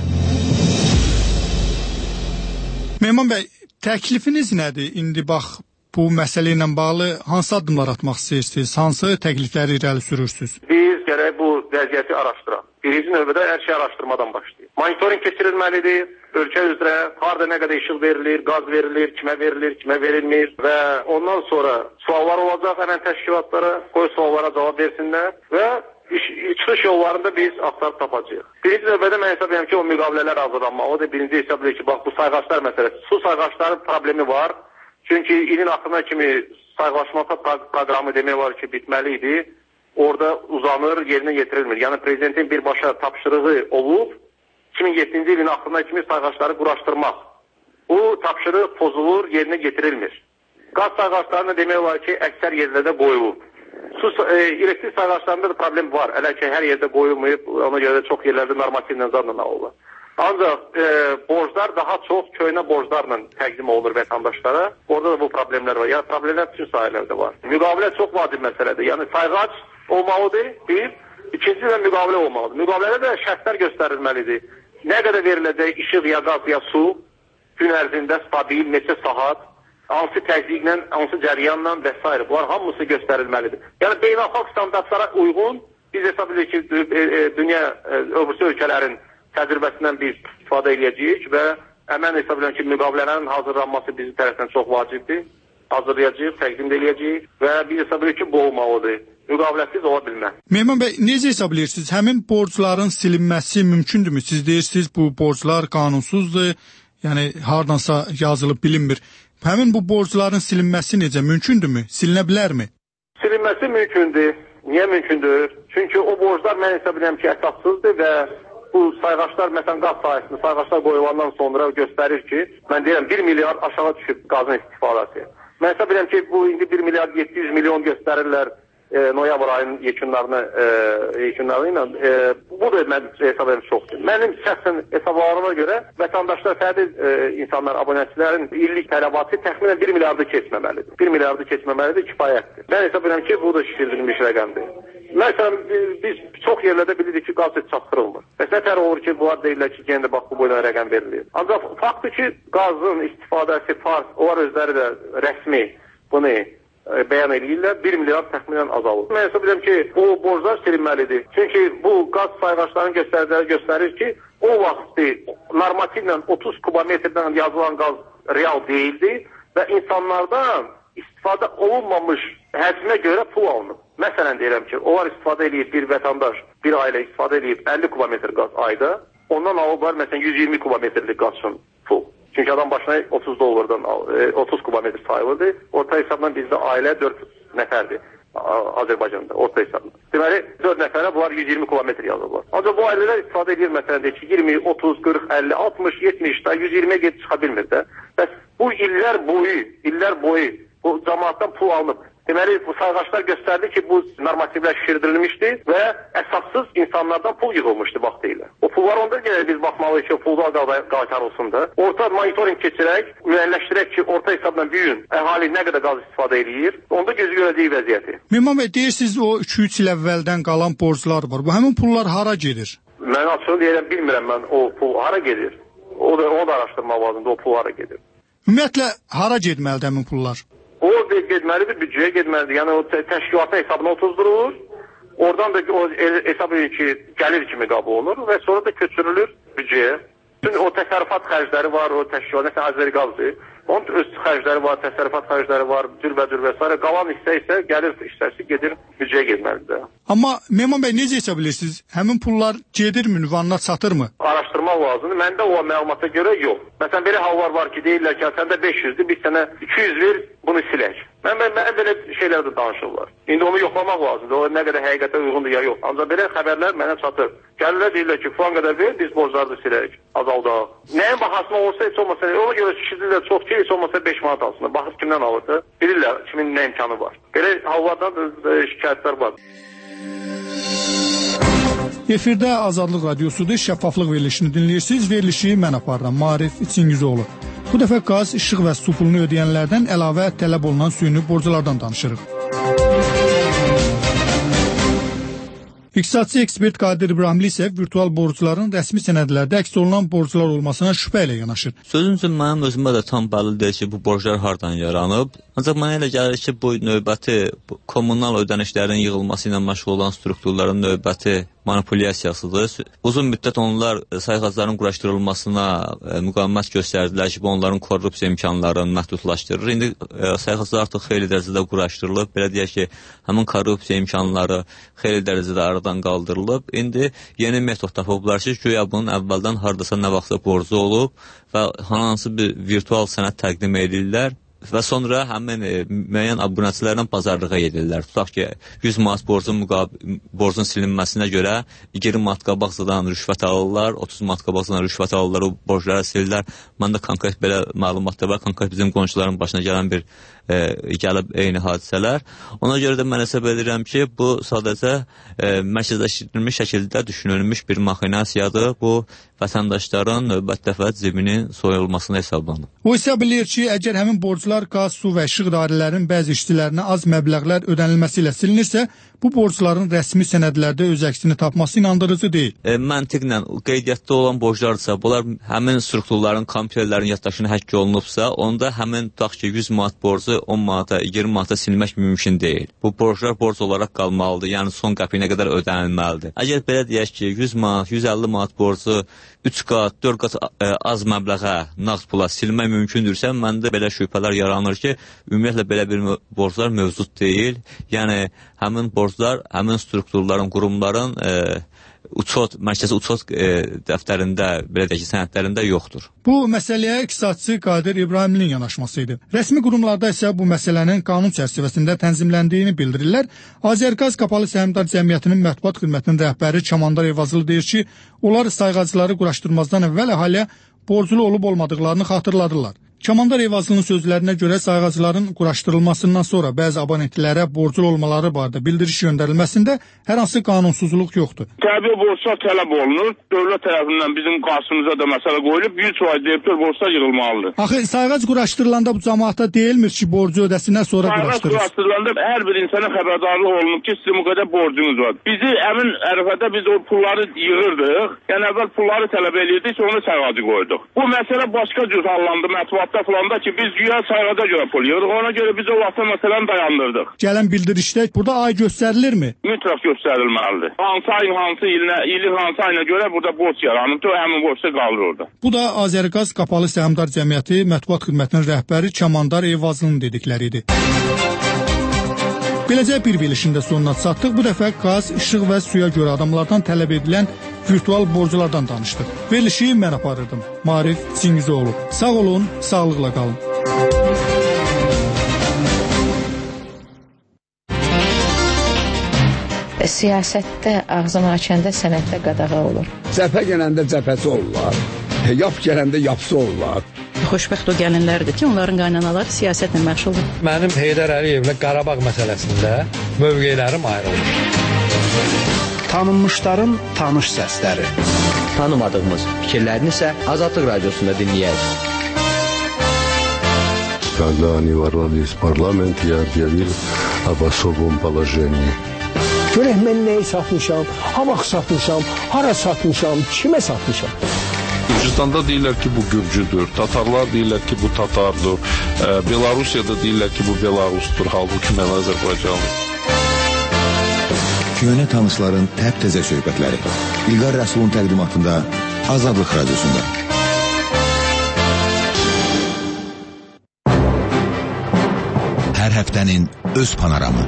[SPEAKER 11] Mehman bəy, təklifiniz nədir? İndi bax, bu məsələ ilə bağlı hansı addımlar atmaq istəyirsiniz? Hansı təklifləri irəli sürürsünüz?
[SPEAKER 18] Biz gərək bu vəziyyəti araşdıraq. Birinci növbədə hər şey araşdırmadan başlayır. Monitoring keçirilməlidir. Ölkə üzrə harda nə qədər işıq verilir, qaz verilir, kimə verilmir və ondan sonra suallar olacaq həmən təşkilatlara, qoy suallara cavab versinlər və çıxış yollarında biz axtarıb tapacağıq. Birinci növbədə mən hesab edirəm ki, o müqavilələr hazırlanmalıdır. Birinci hesab edir ki, bax bu sayğaçlar məsələsi, su sayğaçları problemi var. Çünki ilin axırına kimi sayğaçma proqramı demək var ki, bitməli idi. Orada uzanır, yerinə yetirilmir. Yəni prezidentin birbaşa tapşırığı olub, 2007-ci ilin axırına kimi sayğaçları quraşdırmaq. Bu tapşırıq pozulur, yerinə getirilmir. Qaz sayğaçlarına demək olar ki, əksər yerlərdə qoyulub. Elektrik sayğaçlarında da problem var. Hələ ki, hər yerdə qoyulmayıb, ona görə də çox yerlərdə normativ nəzarla alırlar. Ancaq borclar daha çox köynə borclarla təqdim olunur vətəndaşlara. Orada da bu problemlər var. Yəni, problemlər bütün sahələrdə var. Müqavilə çox vacib məsələdir. Yəni, sayğac olmalıdır, bir. İkinci də müqavilə olmalıdır. Müqavilədə də şərtlər göstərilməlidir. Nə qədər veriləcək işıq, ya qaz, ya su, gün ərzində stabil, neçə saat, hansı təzyiqlə, hansı cəryanla və s. Bunlar hamısı göstərilməlidir. Yəni, beynəlxalq standartlara uyğun biz hesab edirik ki, dünya öbürsü ölkələrin təcrübəsindən biz istifadə edəcəyik və həmən hesab edirəm ki, müqavilələrin hazırlanması bizim tərəfdən çox vacibdir. Hazırlayacağıq, təqdim edəcəyik və biz hesab edirik ki, bu olmalıdır. Müqaviləsiz ola bilməz.
[SPEAKER 11] Mehman bəy, necə hesab edirsiniz? Həmin borcların silinməsi mümkündürmü? Siz deyirsiniz, bu borclar qanunsuzdur, yəni hardansa yazılıb bilinmir. Həmin bu borcların silinməsi necə? Mümkündürmü? Silinə bilərmi?
[SPEAKER 18] Silinməsi mümkündür. Niyə mümkündür? Çünki o borclar mən hesab edirəm ki, əsassızdır və bu sayğaçlar, məsələn, qaz sahəsində sayğaçlar qoyulandan sonra göstərir ki, mən deyirəm 1 milyard aşağı düşüb qazın istifadəsi. Mən hesab edirəm ki, bu indi 1 milyard 700 milyon göstərirlər noyabr ayının yekunlarına ilə. Bu da mən hesab edirəm çoxdur. Mənim şəxsən hesablarıma görə vətəndaşlar, fərdi insanlar, abunəçilərin illik tələbatı təxminən 1 miljardı keçməməlidir. 1 miljardı keçməməlidir, kifayətdir. Mən hesab edirəm ki, bu da şişirdilmiş rəqəmdir. Məsələn, biz çox yerlərdə bilirik ki, qaz heç çatdırılmır. Və nətər olur ki, bunlar deyirlər ki, yenə də bax, bu boydan rəqəm verilir. Ancaq faktdır ki, qazın istifadəsi fars, onlar özləri də rəsmi bunu bəyan edirlər, 1 milyard təxminən azalır. Mən hesab edirəm ki, bu borclar silinməlidir. Çünki bu qaz sayğaçlarının göstərdikləri göstərir ki, o vaxtı normativlə 30 kubometrdən yazılan qaz real deyildi və insanlardan istifadə olunmamış həcmə görə pul alınıb. Məsələn deyirəm ki, onlar istifadə edib bir vətəndaş, bir ailə istifadə edib 50 kubometr qaz ayda, ondan alıblar məsələn 120 kubometrlik qaz üçün pul. Çünki adam başına 30 dollardan 30 kubometr sayılırdı. Orta hesabla bizdə ailə 4 nəfərdir Azərbaycanda, orta hesabla. Deməli, 4 nəfərə bunlar 120 kubometr yazırlar. Ancaq bu ailələr istifadə edir məsələn ki, 20, 30, 40, 50, 60, 70, da 120-yə gedib çıxa bilmir də. Bəs bu illər boyu bu cəmaatdan pul alınıb. Deməli, bu sayğaçlar göstərdi ki, bu normativləşdirilmişdi və əsassız insanlardan pul yığılmışdı vaxtilə. O pullar onda gəlir biz baxmalıyıq ki, pullar qaytarılsın da. Orta monitoring keçirək, müəyyənləşdirək ki, orta hesabla bir gün əhali nə qədər qaz istifadə edir, onda gözü görəcəyi vəziyyəti.
[SPEAKER 11] Mehman bəy, deyirsiniz o 2-3 il əvvəldən qalan borclar var. Bu həmin pullar hara gedir?
[SPEAKER 18] Mən açığı deyirəm, bilmirəm mən o pul hara gedir. O da araşdırmaq lazımdır, o pul hara gedir.
[SPEAKER 11] Ümumiyyətlə, hara getməlidir həmin pullar?
[SPEAKER 18] O getməlidir, büdcəyə getməlidir. Yəni o təşkilatın hesabına otuzdurulur. Oradan da o hesab edir ki, gəlir kimi qəbul olunur və sonra da köçürülür büdcəyə. Bütün o təsərrüfat xərcləri var, o təşkilat, nəsə Azərqazdır. Onun öz xərcləri var, təsərrüfat xərcləri var, cürbəcür və s. Qalan hissə isə gəlir hissəsi gedir büdcəyə getməlidir.
[SPEAKER 11] Amma Mehman bəy, necə hesab edirsiniz? Həmin pullar gedirmi, ünvanına çatırmı?
[SPEAKER 18] Araşdırmaq lazımdır. Məndə o məlumata görə yox. Məsələn, belə hallar var ki, deyirlər ki, səndə 500-dür, biz sənə 200 ver, bunu silək. Mənə belə şeylər də danışırlar. İndi onu yoxlamaq lazımdır. O nə qədər həqiqətə uyğundur ya yox. Ancaq belə xəbərlər mənə çatır. Gəlirlər deyirlər ki, falan qədər ver, biz borcları da silək, azaldaq. Nəyin bahasına olsa heç olmasa, ona görə şişirdirlər çox ki, heç olmasa 5 manat alsınlar. Baxız kimdən alırdı, bilirlər kimin nə imkanı var. Belə hallardan da şikayətlər var.
[SPEAKER 11] Efirdə Azadlıq Radiosudur, şəffaflıq verilişini dinləyirsiniz. Verilişi mən aparıram, Maarif İçingizoğlu. Bu dəfə qaz, işıq və su pulunu ödəyənlərdən əlavə tələb olunan süni borclardan danışırıq. İqtisadçı ekspert Qadir İbrahimli isə virtual borcların rəsmi sənədlərdə əks olunan borclar olmasına şübhə ilə yanaşır.
[SPEAKER 3] Sözün üçün mənim özümə də tam bəlli deyil ki, bu borclar hardan yaranıb. Ancaq mənə elə gəlir ki, bu növbəti kommunal ödənişlərin yığılması ilə məşğul olan strukturların növbəti manipulyasiyasıdır. Uzun müddət onlar sayğacların quraşdırılmasına müqavimət göstərdilər ki, bu onların korrupsiya imkanlarını məhdudlaşdırır. İndi sayğaclar artıq xeyli dərəcədə quraşdırılıb. Belə deyək ki, həmin korrupsiya imkanları xeyli dərəcədə aradan qaldırılıb. İndi yeni metod tapıblar ki, güya bunun əvvəldən hardasa nə vaxtsa borcu olub və hansı bir virtual sənəd təqdim edirlər. Və sonra həmin müəyyən abunəçilərlə bazarlığa edirlər. Tutaq ki, 100 manat borcun silinməsinə görə 20 manat qabaqcadan rüşvət alırlar, 30 manat qabaqcadan rüşvət alırlar, o borcları silirlər. Məndə konkret belə məlumatlar var, konkret bizim qonşuların başına gələn bir gəlib eyni hadisələr. Ona görə də mən hesab edirəm ki, bu sadəcə mərkəzləşdirilmiş şəkildə düşünülmüş bir maxinasiyadır. Bu, vətəndaşların növbət dəfə cibinin soyulmasına hesablanır.
[SPEAKER 11] O hesab edir ki, əgər həmin borclar qaz, su və işıq idarələrinin bəzi işçilərinə az məbləğlər ödənilməsi ilə silinirsə, bu borcların rəsmi sənədlərdə öz əksini tapması inandırıcı deyil.
[SPEAKER 3] Məntiqlə qeydiyyatda olan borclarsa, bunlar həmin strukturların, kompüterlərin yaddaşına həkk olunubsa, onda həmin tutaq ki, 100 manat borcu 10 manata, 20 manata silmək mümkün deyil. Bu borclar borc olaraq qalmalıdır, yəni son qəpiyinə qədər ödənilməlidir. Əgər belə deyək ki, 100 manat, 150 manat borcu 3 qat, 4 qat az məbləğə, nağd pula silmək mümkündürsə, məndə belə şübhələr yaranır ki, ümumiyyətlə belə bir borclar mövcud deyil. Yəni, həmin borclar, həmin strukturların, qurumların mərkəzi uçot dəftərində, belə deyək ki, sənədlərində yoxdur.
[SPEAKER 11] Bu məsələyə iqtisadçı Qadir İbrahimlinin yanaşması idi. Rəsmi qurumlarda isə bu məsələnin qanun çərçivəsində tənzimləndiyini bildirirlər. Azərqaz Qapalı Səhmdar Cəmiyyətinin mətbuat xidmətinin rəhbəri Çamandar Eyvazlı deyir ki, onlar sayğacıları quraşdırmazdan əvvəl əhaliyə borclu olub-olmadıqlarını xatırladırlar. Çamandar Eyvazlının sözlərinə görə sayğacıların quraşdırılmasından sonra bəzi abonentlərə borclu olmaları barədə bildiriş göndərilməsində hər hansı qanunsuzluq yoxdur.
[SPEAKER 6] Təbii borclar tələb olunur. Dövlət tərəfindən bizim qarşımıza da məsələ qoyulub, 100% debitör borclar yığılmalıdır.
[SPEAKER 11] Axı sayğac quraşdırılanda bu cəmaata deyilmir ki, borcu ödəsinə sonra quraşdırılır.
[SPEAKER 6] Sayğac quraşdırılanda hər bir insana xəbərdarlıq olunub ki, sizin bu qədər borcunuz var. Bizi həmin ərəfədə biz o pulları yığırdıq. Yəni əvvəl pulları tələb edirdik, sonra sayğacı qoyduq. Bu məsələ başqa cür hallandı mətbuat falanda ki, biz güya sayğaca görə pul yığırıq, ona görə biz o vaxtda məsələni dayandırdıq.
[SPEAKER 11] Gələn bildirişdə burada ay göstərilirmi?
[SPEAKER 6] Mütləq göstərilməlidir. Hansı ayın hansı ilin hansı ayına görə burada borc yaranıb, həmin borcda qalır orada.
[SPEAKER 11] Bu da Azərqaz Qapalı Səhmdar Cəmiyyəti mətbuat xidmətinin rəhbəri Çamandar Eyvazlının dedikləri idi. Beləcə bir verilişində sonuna çatdıq. Bu dəfə qaz, işıq və suya görə adamlardan tələb edilən virtual borclardan danışdıq. Verilişi mən aparırdım. Maarif Singizoğlu. Sağ olun, sağlıqla qalın.
[SPEAKER 12] Siyasətdə ağzını açanda sənətdə qadağa olur.
[SPEAKER 13] Cəbhə gələndə cəbhəsi olurlar. Yap gələndə yapsı olurlar.
[SPEAKER 12] Xoşbəxt o gəlinlərdir ki, onların qaynanaları siyasətlə məşğuldur.
[SPEAKER 21] Mənim Heydər Əliyevlə Qarabağ məsələsində mövqelərim ayrılır.
[SPEAKER 23] Tanınmışların tanış səsləri.
[SPEAKER 24] Tanımadığımız fikirlərini isə Azadlıq Radiosunda dinləyək.
[SPEAKER 26] Когда они ворвались в парламент, я объявил об особом положении.
[SPEAKER 13] Görək mən nəyi satmışam, hamaq satmışam, hara satmışam, kimə satmışam.
[SPEAKER 27] Gürcüstanda deyirlər ki, bu Gürcüdür, Tatarlar deyirlər ki, bu Tatardır, Belarusiyada deyirlər ki, bu Belarusdur, halbuki mən Azərbaycanlıyım.
[SPEAKER 10] Köhnə tanışların təp-təzə söhbətləri. İlqar Rəsulun təqdimatında Azadlıq Radiosunda. Hər həftənin öz panoramı.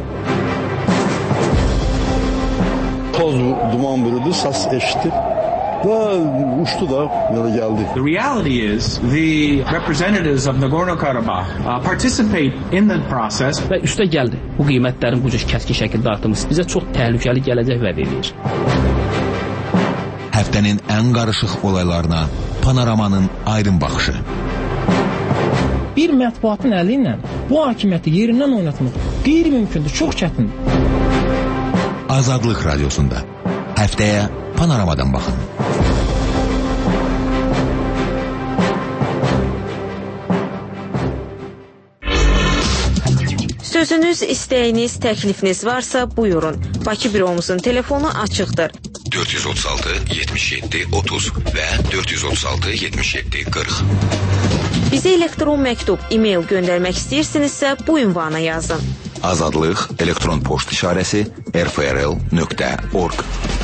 [SPEAKER 26] Toz duman bürüdü, səs eşitdi və uçdu da yola gəldi.
[SPEAKER 28] The reality is the representatives of Nagorno-Karabakh participate in the process.
[SPEAKER 29] Və üstə gəldi. Bu qiymətlərin bu cür kəskin şəkildə artırması bizə çox təhlükəli gələcək vəd edir.
[SPEAKER 10] Həftənin ən qarışıq olaylarına panoramanın aydın baxışı.
[SPEAKER 29] Bir mətbuatın əli ilə bu hakimiyyəti yerindən oynatmaq qeyri-mümkündür, çox çətindir.
[SPEAKER 10] Azadlıq Radiosunda. Həftəyə panoramadan baxın.
[SPEAKER 30] Sözünüz, istəyiniz, təklifiniz varsa buyurun. Bakı büromuzun telefonu açıqdır.
[SPEAKER 10] 436 77 30 və 436 77 40.
[SPEAKER 30] Bizə elektron məktub, e-mail göndərmək istəyirsinizsə bu ünvana yazın.
[SPEAKER 10] Azadlıq elektron poçt işarəsi rfrl.org.